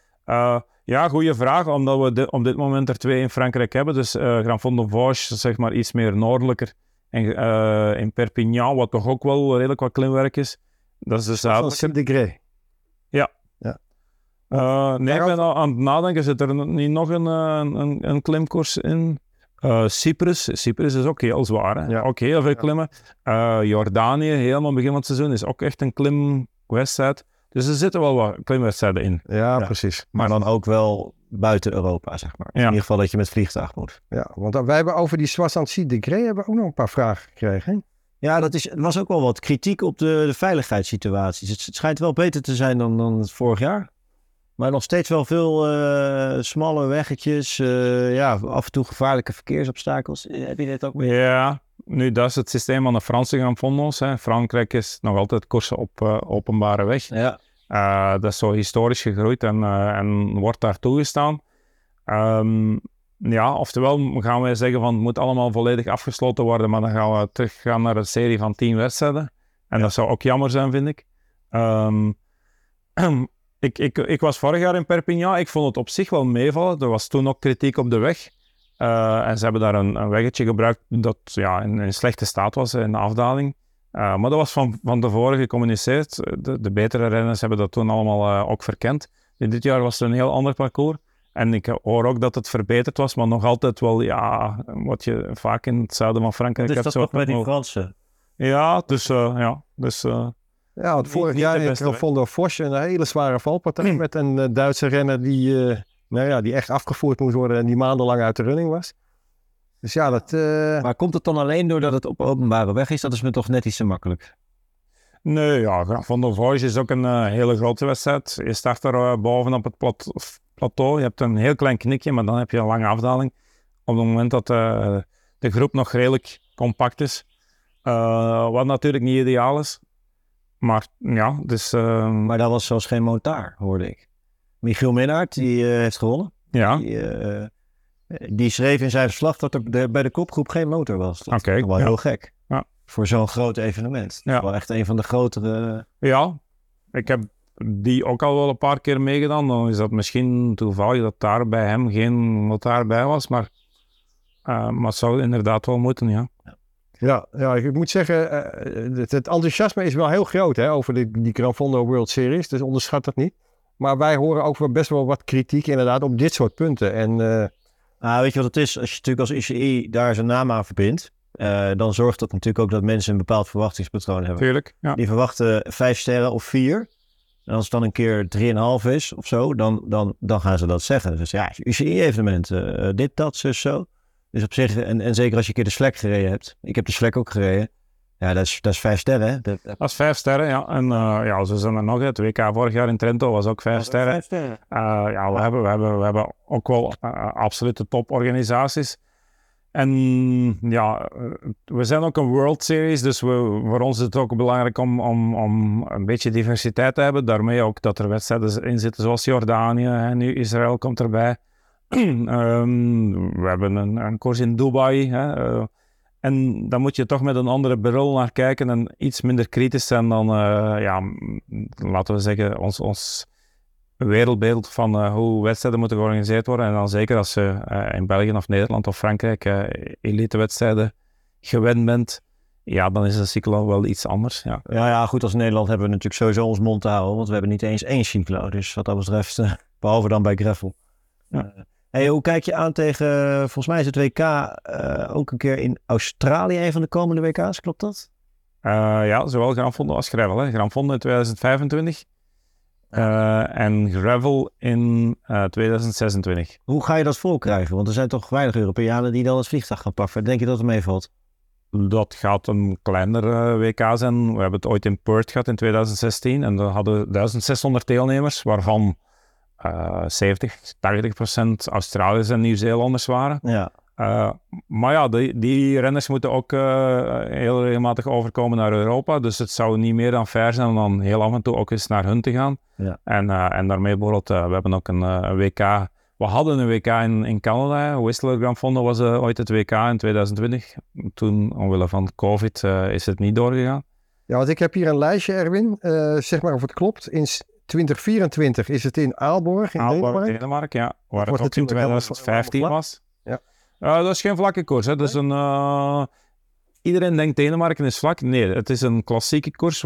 Goede vraag, omdat we op dit moment er 2 in Frankrijk hebben. Dus Grand Fondo Vosges, zeg maar iets meer noordelijker. En in Perpignan, wat toch ook wel redelijk wat klimwerk is. Dat is de zuidelijke. Degré. Ja. Ik ben aan het nadenken, zit er niet nog een klimkoers in? Cyprus is ook heel zwaar. Hè? Ja. Ook heel veel klimmen. Jordanië, helemaal begin van het seizoen, is ook echt een klimwedstrijd. Dus er zitten wel wat klimwedstrijden in. Ja, precies. Maar dan ook wel buiten Europa, zeg maar. In ieder geval dat je met vliegtuig moet. Ja, want wij hebben over die Soissons Degré hebben ook nog een paar vragen gekregen. Hè? Ja, er was ook wel wat kritiek op de veiligheidssituaties. Het schijnt wel beter te zijn dan het vorig jaar. Maar nog steeds wel veel smalle weggetjes. Af en toe gevaarlijke verkeersobstakels. Heb je dit ook mee? Ja, nu dat is het systeem van de Franse Grand Fondo's. Frankrijk is nog altijd koersen op openbare weg. Ja. Dat is zo historisch gegroeid en wordt daar toegestaan. Oftewel gaan wij zeggen van het moet allemaal volledig afgesloten worden, maar dan gaan we teruggaan naar een serie van 10 wedstrijden. En dat zou ook jammer zijn, vind ik. Ik was vorig jaar in Perpignan. Ik vond het op zich wel meevallen. Er was toen ook kritiek op de weg. En ze hebben daar een weggetje gebruikt dat in slechte staat was, in de afdaling. Maar dat was van tevoren gecommuniceerd. De betere renners hebben dat toen allemaal ook verkend. Dit jaar was het een heel ander parcours. En ik hoor ook dat het verbeterd was, maar nog altijd wel, wat je vaak in het zuiden van Frankrijk Dus hebt. dat toch met die Fransen? Ja, dus Ja, want vorig niet jaar de heeft beste Gran Fondo Fos een hele zware valpartij met een Duitse renner die echt afgevoerd moest worden en die maandenlang uit de running was. Dus ja, dat... Maar komt het dan alleen doordat het op openbare weg is? Dat is me toch net iets te makkelijk. Nee, ja, Gran Fondo Vosges is ook een hele grote wedstrijd. Je start er boven op het plateau. Je hebt een heel klein knikje, maar dan heb je een lange afdaling. Op het moment dat de groep nog redelijk compact is. Wat natuurlijk niet ideaal is. Maar ja, dus... Maar dat was zelfs geen motaar, hoorde ik. Michiel Minnaert, die heeft gewonnen. ja, Die schreef in zijn verslag dat er bij de kopgroep geen motor was. Dat oké. is wel heel gek. Ja. Voor zo'n groot evenement. Dat is wel echt een van de grotere... Ja, ik heb die ook al wel een paar keer meegedaan. Dan is dat misschien toevallig dat daar bij hem geen motaar bij was. Maar het zou inderdaad wel moeten, ja. Ja, ik moet zeggen, het enthousiasme is wel heel groot over die Gran Fondo World Series. Dus onderschat dat niet. Maar wij horen ook wel best wel wat kritiek inderdaad op dit soort punten. En, weet je wat het is? Als je natuurlijk als UCI daar zijn naam aan verbindt, dan zorgt dat natuurlijk ook dat mensen een bepaald verwachtingspatroon hebben. Tuurlijk, ja. Die verwachten 5 sterren of 4. En als het dan een keer 3,5 is of zo, dan gaan ze dat zeggen. Dus ja, UCI-evenement, dit, dat, zo. Dus op zich, en zeker als je een keer de Slack gereden hebt. Ik heb de Slack ook gereden. Ja, dat is 5 sterren, hè? Dat is 5 sterren, ja. En zo zijn er nog. Het WK vorig jaar in Trento was ook 5 sterren. 5 sterren. We hebben ook wel absolute toporganisaties. En ja, we zijn ook een World Series, dus voor ons is het ook belangrijk om een beetje diversiteit te hebben. Daarmee ook dat er wedstrijden in zitten zoals Jordanië en nu Israël komt erbij. We hebben een koers in Dubai. En dan moet je toch met een andere bril naar kijken en iets minder kritisch zijn dan, laten we zeggen, ons wereldbeeld van hoe wedstrijden moeten georganiseerd worden. En dan zeker als je in België of Nederland of Frankrijk elitewedstrijden gewend bent, ja, dan is de cyclo wel iets anders. Ja. Ja, goed, als Nederland hebben we natuurlijk sowieso ons mond te houden, want we hebben niet eens 1 cyclo. Dus wat dat betreft, behalve dan bij gravel. Ja. Hoe kijk je aan tegen, volgens mij is het WK ook een keer in Australië, een van de komende WK's, klopt dat? Ja, zowel Gran Fondo als gravel. Hè. Gran Fondo in 2025 en gravel in 2026. Hoe ga je dat vol krijgen? Want er zijn toch weinig Europeanen die dan het vliegtuig gaan pakken. Denk je dat het meevalt? Dat gaat een kleiner WK zijn. We hebben het ooit in Perth gehad in 2016 en we hadden 1600 deelnemers, waarvan 70-80% Australiërs en Nieuw-Zeelanders waren. Ja. Maar ja, die renners moeten ook heel regelmatig overkomen naar Europa. Dus het zou niet meer dan fair zijn om dan heel af en toe ook eens naar hun te gaan. Ja. En daarmee bijvoorbeeld, we hebben ook een WK. We hadden een WK in Canada. Whistler Gran Fondo was ooit het WK in 2020. Toen, omwille van COVID, is het niet doorgegaan. Ja, want ik heb hier een lijstje, Erwin. Zeg maar of het klopt. In 2024 is het in Aalborg in Denemarken, ja. Waar het ook in 2015 was. Ja. Dat is geen vlakke koers. Hè. Dat is iedereen denkt Denemarken is vlak. Nee, het is een klassieke koers.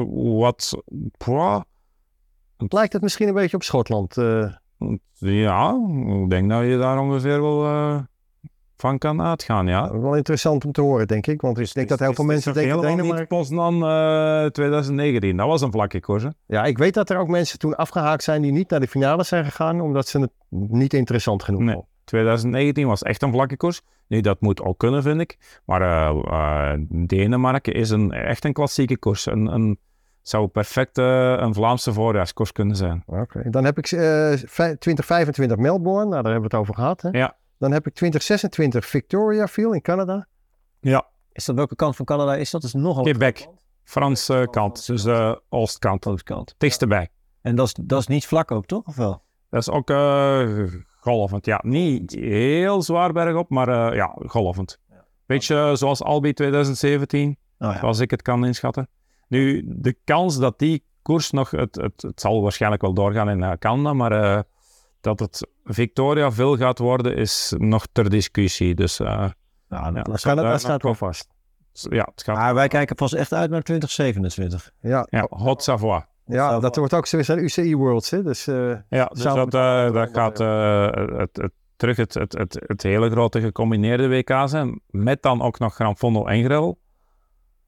Lijkt het misschien een beetje op Schotland? Ja, ik denk dat je daar ongeveer wel van kan uitgaan, ja. Wel interessant om te horen, denk ik. Want ik denk dat heel veel mensen denken Denemarken... niet pas dan 2019. Dat was een vlakke koers, hè? Ja, ik weet dat er ook mensen toen afgehaakt zijn die niet naar de finale zijn gegaan, omdat ze het niet interessant genoeg vonden. 2019 was echt een vlakke koers. Nu, dat moet ook kunnen, vind ik. Maar Denemarken is echt een klassieke koers. Zou perfect een Vlaamse voorjaarskoers kunnen zijn. Oké. Dan heb ik 2025 Melbourne, nou, daar hebben we het over gehad. Hè? Ja. Dan heb ik 2026 Victoriaville in Canada. Ja. Is dat welke kant van Canada is dat? Is nogal Quebec, Franse kant, dus de oostkant. Dichtstbij. En dat is niet vlak ook, toch? Of wel? Dat is ook golvend. Ja, niet heel zwaar bergop, maar ja, golvend. Beetje zoals Albi 2017, zoals ik het kan inschatten. Nu, de kans dat die koers nog, het zal waarschijnlijk wel doorgaan in Canada, maar dat het Victoriaville gaat worden, is nog ter discussie. Dus Canada staat wel vast. Ja, het gaat. Maar wij kijken pas echt uit naar 2027. Ja, Haute-Savoie. Ja, dat wordt ook zo'n UCI Worlds, hè? Dus, dus dat gaat terug het hele grote gecombineerde WK zijn, met dan ook nog Gran Fondo en gravel.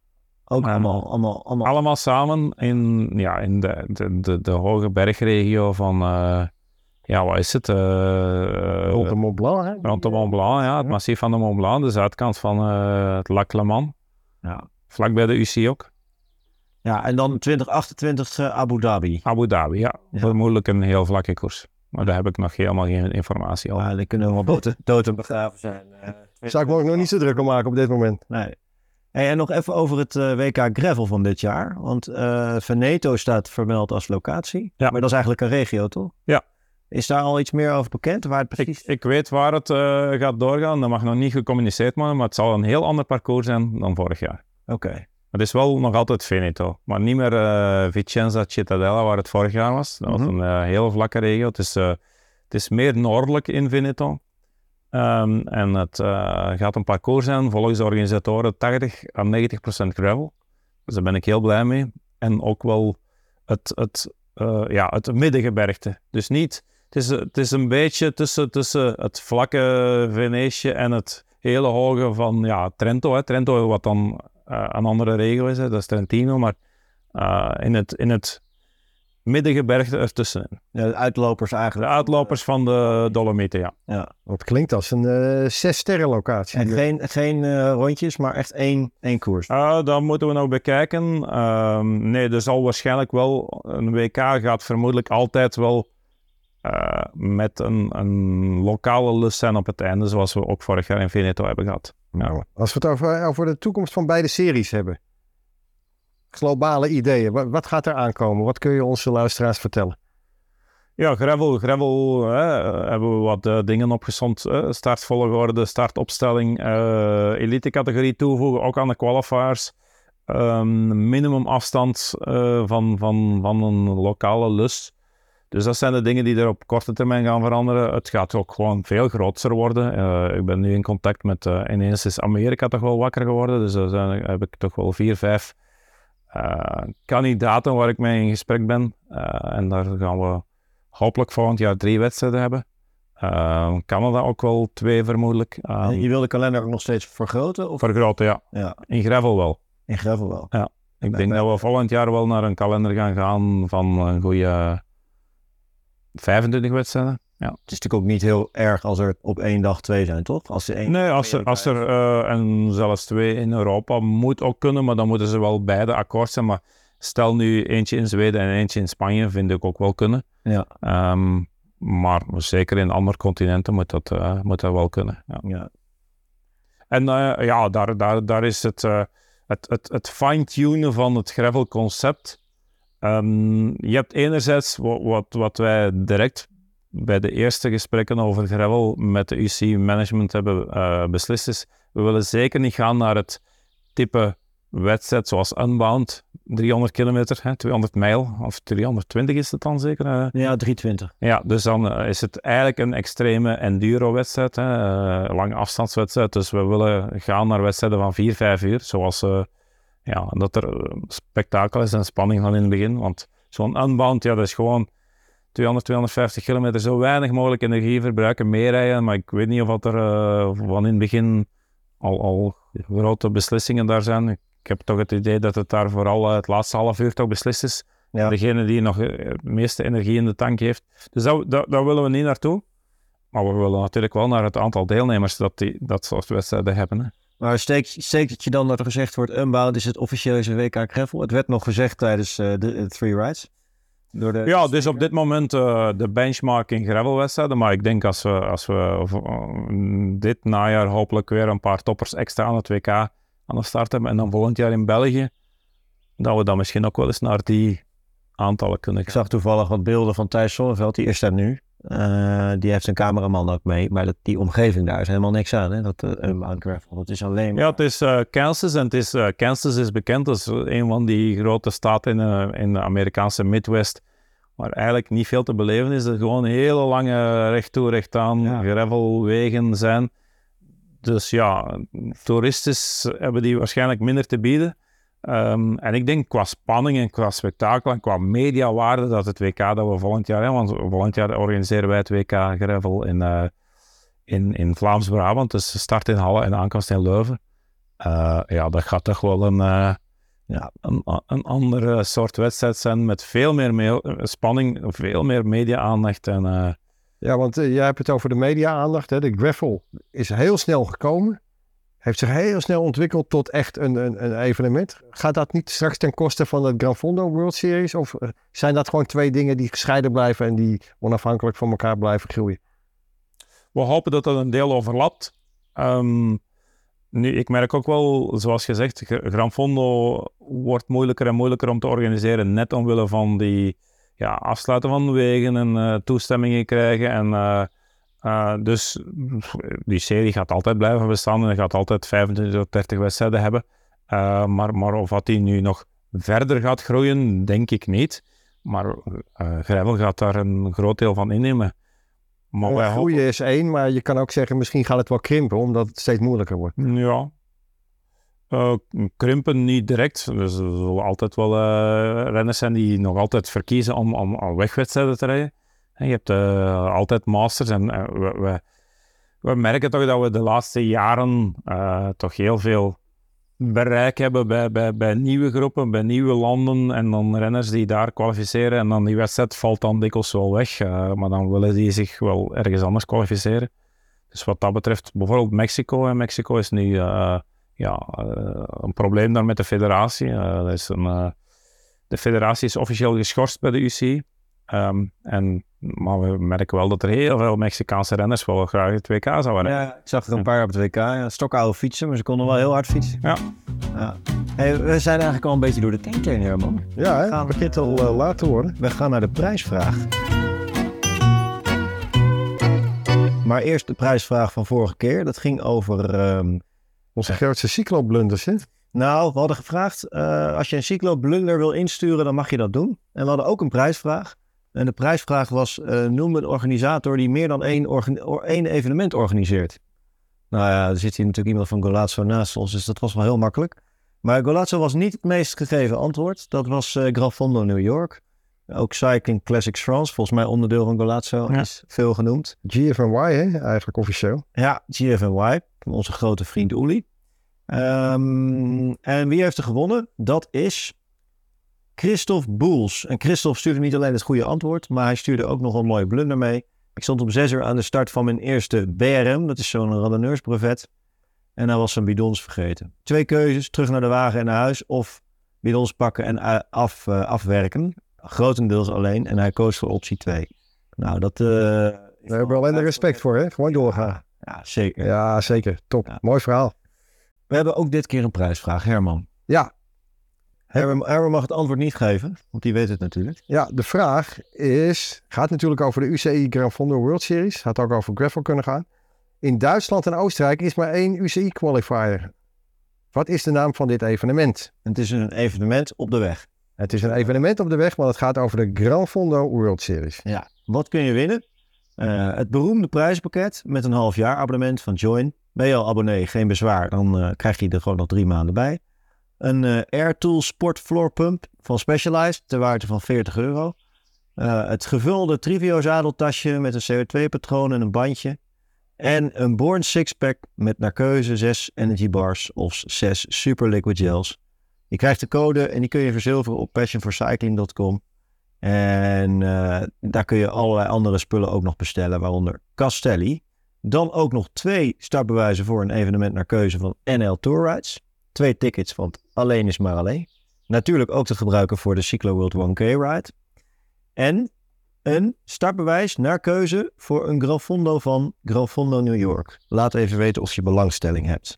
Ook allemaal. Allemaal samen in de hoge bergregio van, wat is het? Rond de Mont Blanc, hè? Rond de Mont Blanc, het massief van de Mont Blanc, de zuidkant van het Lac Léman. Ja. Vlak bij de UC ook. Ja, en dan 2028 Abu Dhabi. Abu Dhabi, ja. Vermoedelijk een heel vlakke koers. Maar daar heb ik nog helemaal geen informatie over. Ja, die kunnen wel dood en begraven zijn. Zou ik me ook nog niet zo druk om maken op dit moment. Nee. Hey, en nog even over het WK Gravel van dit jaar. Want Veneto staat vermeld als locatie. Ja. Maar dat is eigenlijk een regio, toch? Ja. Is daar al iets meer over bekend? Waar het precies... Ik weet waar het gaat doorgaan. Dat mag nog niet gecommuniceerd worden, maar het zal een heel ander parcours zijn dan vorig jaar. Oké. Het is wel nog altijd Veneto, maar niet meer Vicenza Cittadella waar het vorig jaar was. Dat was een heel vlakke regio. Het is meer noordelijk in Veneto. En het gaat een parcours zijn, volgens de organisatoren 80 à 90% gravel. Dus daar ben ik heel blij mee. En ook wel het middengebergte. Dus niet, het is een beetje tussen het vlakke Venetië en het hele hoge van Trento. Hè. Trento wat dan een andere regio is, hè. Dat is Trentino, maar in het middengebergte ertussenin. Ja, de uitlopers eigenlijk. De uitlopers van de Dolomieten, ja. Dat klinkt als een 6-sterren locatie. En geen rondjes, maar echt één koers. Dat moeten we nog bekijken. Nee, er zal waarschijnlijk wel, een WK gaat vermoedelijk altijd wel met een lokale lus zijn op het einde, zoals we ook vorig jaar in Veneto hebben gehad. Nou, als we het over de toekomst van beide series hebben. Globale ideeën. Wat gaat er aankomen? Wat kun je onze luisteraars vertellen? Ja, gravel hebben we wat dingen opgesomd. Startvolgorde, startopstelling, elite categorie toevoegen, ook aan de qualifiers. Minimum afstand van een lokale lus. Dus dat zijn de dingen die er op korte termijn gaan veranderen. Het gaat ook gewoon veel groter worden. Ik ben nu in contact met, ineens is Amerika toch wel wakker geworden. Dus daar heb ik toch wel 4, 5 kandidaten waar ik mee in gesprek ben. En daar gaan we hopelijk volgend jaar 3 wedstrijden hebben. Canada ook wel 2 vermoedelijk. Je wil de kalender ook nog steeds vergroten? Of? Vergroten, ja. In gravel wel. In gravel wel? Ja. Ik denk dat we volgend jaar wel naar een kalender gaan van een goede 25 wedstrijden. Ja. Het is natuurlijk ook niet heel erg als er op 1 dag 2 zijn, toch? Als er en zelfs 2 in Europa moet ook kunnen, maar dan moeten ze wel beide akkoord zijn. Maar stel nu eentje in Zweden en eentje in Spanje, vind ik ook wel kunnen. Ja. Maar zeker in andere continenten moet dat wel kunnen. Ja. En daar is het fine-tunen van het gravel concept. Je hebt enerzijds wat wij direct bij de eerste gesprekken over gravel met de UC management hebben beslist is, we willen zeker niet gaan naar het type wedstrijd zoals Unbound, 300 kilometer, 200 mijl, of 320 is het dan zeker? Ja, 320. Ja, dus dan is het eigenlijk een extreme enduro-wedstrijd, lange afstandswedstrijd. Dus we willen gaan naar wedstrijden van 4-5 uur, zoals dat er spektakel is en spanning van in het begin. Want zo'n Unbound, dat is gewoon 250 kilometer, zo weinig mogelijk energie verbruiken, meerijden. Maar ik weet niet of er van in het begin al grote beslissingen daar zijn. Ik heb toch het idee dat het daar vooral het laatste half uur toch beslist is. Ja. Degene die nog de meeste energie in de tank heeft. Dus daar willen we niet naartoe. Maar we willen natuurlijk wel naar het aantal deelnemers dat soort wedstrijden hebben. Hè. Maar steekt het je dan dat er gezegd wordt, Unbound is het officieuze WK Gravel? Het werd nog gezegd tijdens de 3 rides. Dus op dit moment de benchmark in gravelwedstrijden. Maar ik denk als we dit najaar hopelijk weer een paar toppers extra aan het WK aan de start hebben. En dan volgend jaar in België, dat we dan misschien ook wel eens naar die aantallen kunnen gaan. Ik zag toevallig wat beelden van Thijs Zonneveld, die is daar nu. Die heeft een cameraman ook mee, maar die omgeving daar is helemaal niks aan, hè? Dat Unbound Gravel, dat is alleen maar... Ja, het is Kansas en Kansas is bekend als een van die grote staten in de Amerikaanse Midwest, waar eigenlijk niet veel te beleven is. Er gewoon hele lange recht toe, recht aan gravelwegen zijn. Dus ja, toeristisch hebben die waarschijnlijk minder te bieden. En ik denk qua spanning en qua spektakel en qua mediawaarde dat het WK dat we volgend jaar hebben, want volgend jaar organiseren wij het WK Gravel in Vlaams-Brabant, dus start in Halle en aankomst in Leuven. Dat gaat toch wel een andere soort wedstrijd zijn met veel meer spanning, veel meer media-aandacht. Ja, want jij hebt het over de media-aandacht. Hè? De gravel is heel snel gekomen. Heeft zich heel snel ontwikkeld tot echt een evenement. Gaat dat niet straks ten koste van het Gran Fondo World Series? Of zijn dat gewoon twee dingen die gescheiden blijven en die onafhankelijk van elkaar blijven groeien? We hopen dat dat een deel overlapt. Nu, ik merk ook wel, zoals gezegd, Gran Fondo wordt moeilijker en moeilijker om te organiseren. Net omwille van die afsluiten van wegen en toestemmingen krijgen. Dus die serie gaat altijd blijven bestaan en gaat altijd 25 tot 30 wedstrijden hebben. Maar of dat die nu nog verder gaat groeien, denk ik niet. Maar gravel gaat daar een groot deel van innemen. Maar groeien is één, maar je kan ook zeggen misschien gaat het wel krimpen omdat het steeds moeilijker wordt. Ja. Krimpen niet direct. Dus er zullen altijd wel renners zijn die nog altijd verkiezen om wegwedstrijden te rijden. En je hebt altijd masters en we merken toch dat we de laatste jaren toch heel veel bereik hebben bij nieuwe groepen, bij nieuwe landen en dan renners die daar kwalificeren en dan die wedstrijd valt dan dikwijls wel weg, maar dan willen die zich wel ergens anders kwalificeren. Dus wat dat betreft, bijvoorbeeld Mexico, en Mexico is nu een probleem daar met de federatie. De federatie is officieel geschorst bij de UCI. Maar we merken wel dat er heel veel Mexicaanse renners wel graag het WK zouden rijden. Ja, ik zag er een paar op het WK. Ja, stokoude fietsen, maar ze konden wel heel hard fietsen. Ja. Hey, we zijn eigenlijk al een beetje door de tank heen, Herman. Ja, het begint al laat te worden. We gaan naar de prijsvraag. Maar eerst de prijsvraag van vorige keer. Dat ging over... Onze grootste cycloblunders, hè? Nou, we hadden gevraagd, als je een cycloblunder wil insturen, dan mag je dat doen. En we hadden ook een prijsvraag. En de prijsvraag was, noem een organisator die meer dan één evenement organiseert. Nou ja, er zit hier natuurlijk iemand van Golazzo naast ons, dus dat was wel heel makkelijk. Maar Golazzo was niet het meest gegeven antwoord. Dat was Gran Fondo New York. Ook Cycling Classics France, volgens mij onderdeel van Golazzo, is veel genoemd. GFNY, hè? Eigenlijk officieel. Ja, GFNY, van onze grote vriend Uli. En wie heeft er gewonnen? Dat is Christophe Boels. En Christophe stuurde niet alleen het goede antwoord, maar hij stuurde ook nog een mooie blunder mee. Ik stond om 6 uur aan de start van mijn eerste BRM. Dat is zo'n randonneursbrevet. En hij was zijn bidons vergeten. 2 keuzes, terug naar de wagen en naar huis. Of bidons pakken en afwerken. Grotendeels alleen. En hij koos voor optie 2. Nou, dat... Daar hebben we alleen respect voor, hè? Gewoon doorgaan. Ja, zeker. Ja, zeker. Top. Ja. Mooi verhaal. We hebben ook dit keer een prijsvraag. Herman. Ja. Herman mag het antwoord niet geven, want die weet het natuurlijk. Ja, de vraag gaat natuurlijk over de UCI Gran Fondo World Series. Had ook over gravel kunnen gaan. In Duitsland en Oostenrijk is maar 1 UCI qualifier. Wat is de naam van dit evenement? Het is een evenement op de weg. Het is een evenement op de weg, maar het gaat over de Gran Fondo World Series. Ja, wat kun je winnen? Het beroemde prijspakket met een half jaar abonnement van Join. Ben je al abonnee, geen bezwaar, dan krijg je er gewoon nog 3 maanden bij. Een AirTool Sport Floor Pump van Specialized ter waarde van €40. Het gevulde Trivio zadeltasje met een CO2-patroon en een bandje. En een Born Sixpack met naar keuze 6 energy bars of 6 super liquid gels. Je krijgt de code en die kun je verzilveren op passionforcycling.com. En daar kun je allerlei andere spullen ook nog bestellen, waaronder Castelli. Dan ook nog 2 startbewijzen voor een evenement naar keuze van NL Tour Rides. 2 tickets, want alleen is maar alleen. Natuurlijk ook te gebruiken voor de Cyclo World 1K Ride. En een startbewijs naar keuze voor een Gran Fondo van Gran Fondo New York. Laat even weten of je belangstelling hebt.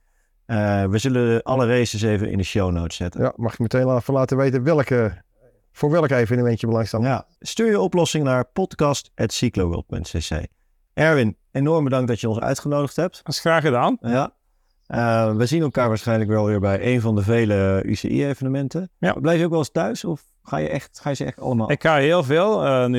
We zullen alle races even in de show notes zetten. Ja, mag je meteen even laten weten voor welk evenement je belangstelling hebt. Ja, stuur je oplossing naar podcast@cycloworld.cc. Erwin, enorm bedankt dat je ons uitgenodigd hebt. Dat is graag gedaan. Ja. We zien elkaar waarschijnlijk wel weer bij een van de vele UCI-evenementen. Ja. Blijf je ook wel eens thuis of ga je ze echt allemaal? Ik ga heel veel.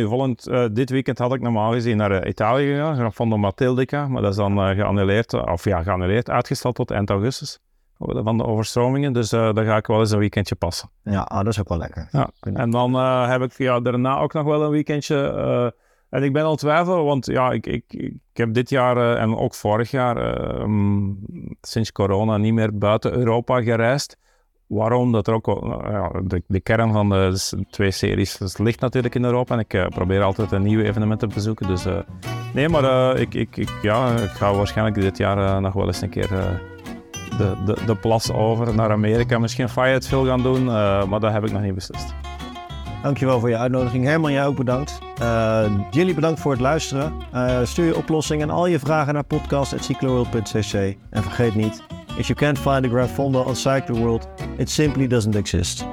Dit weekend had ik normaal gezien naar Italië gegaan, Gran Fondo Matildica, maar dat is dan geannuleerd, uitgesteld tot eind augustus van de overstromingen. Dus daar ga ik wel eens een weekendje passen. Ja, dat is ook wel lekker. Ja. En dan heb ik daarna ook nog wel een weekendje. En ik ben al twijfel, want ja, ik heb dit jaar en ook vorig jaar sinds corona niet meer buiten Europa gereisd. waarom dat er ook de kern van de 2 series ligt natuurlijk in Europa. En ik probeer altijd een nieuwe evenementen te bezoeken. Dus nee, maar ik ga waarschijnlijk dit jaar nog wel eens een keer de plas over naar Amerika. Misschien Fayetteville gaan doen, maar dat heb ik nog niet beslist. Dankjewel voor je uitnodiging. Herman, jij ook bedankt. Jullie bedankt voor het luisteren. Stuur je oplossingen en al je vragen naar podcast@cycloworld.cc. En vergeet niet, if you can't find a Gran Fondo on Cyclo World, it simply doesn't exist.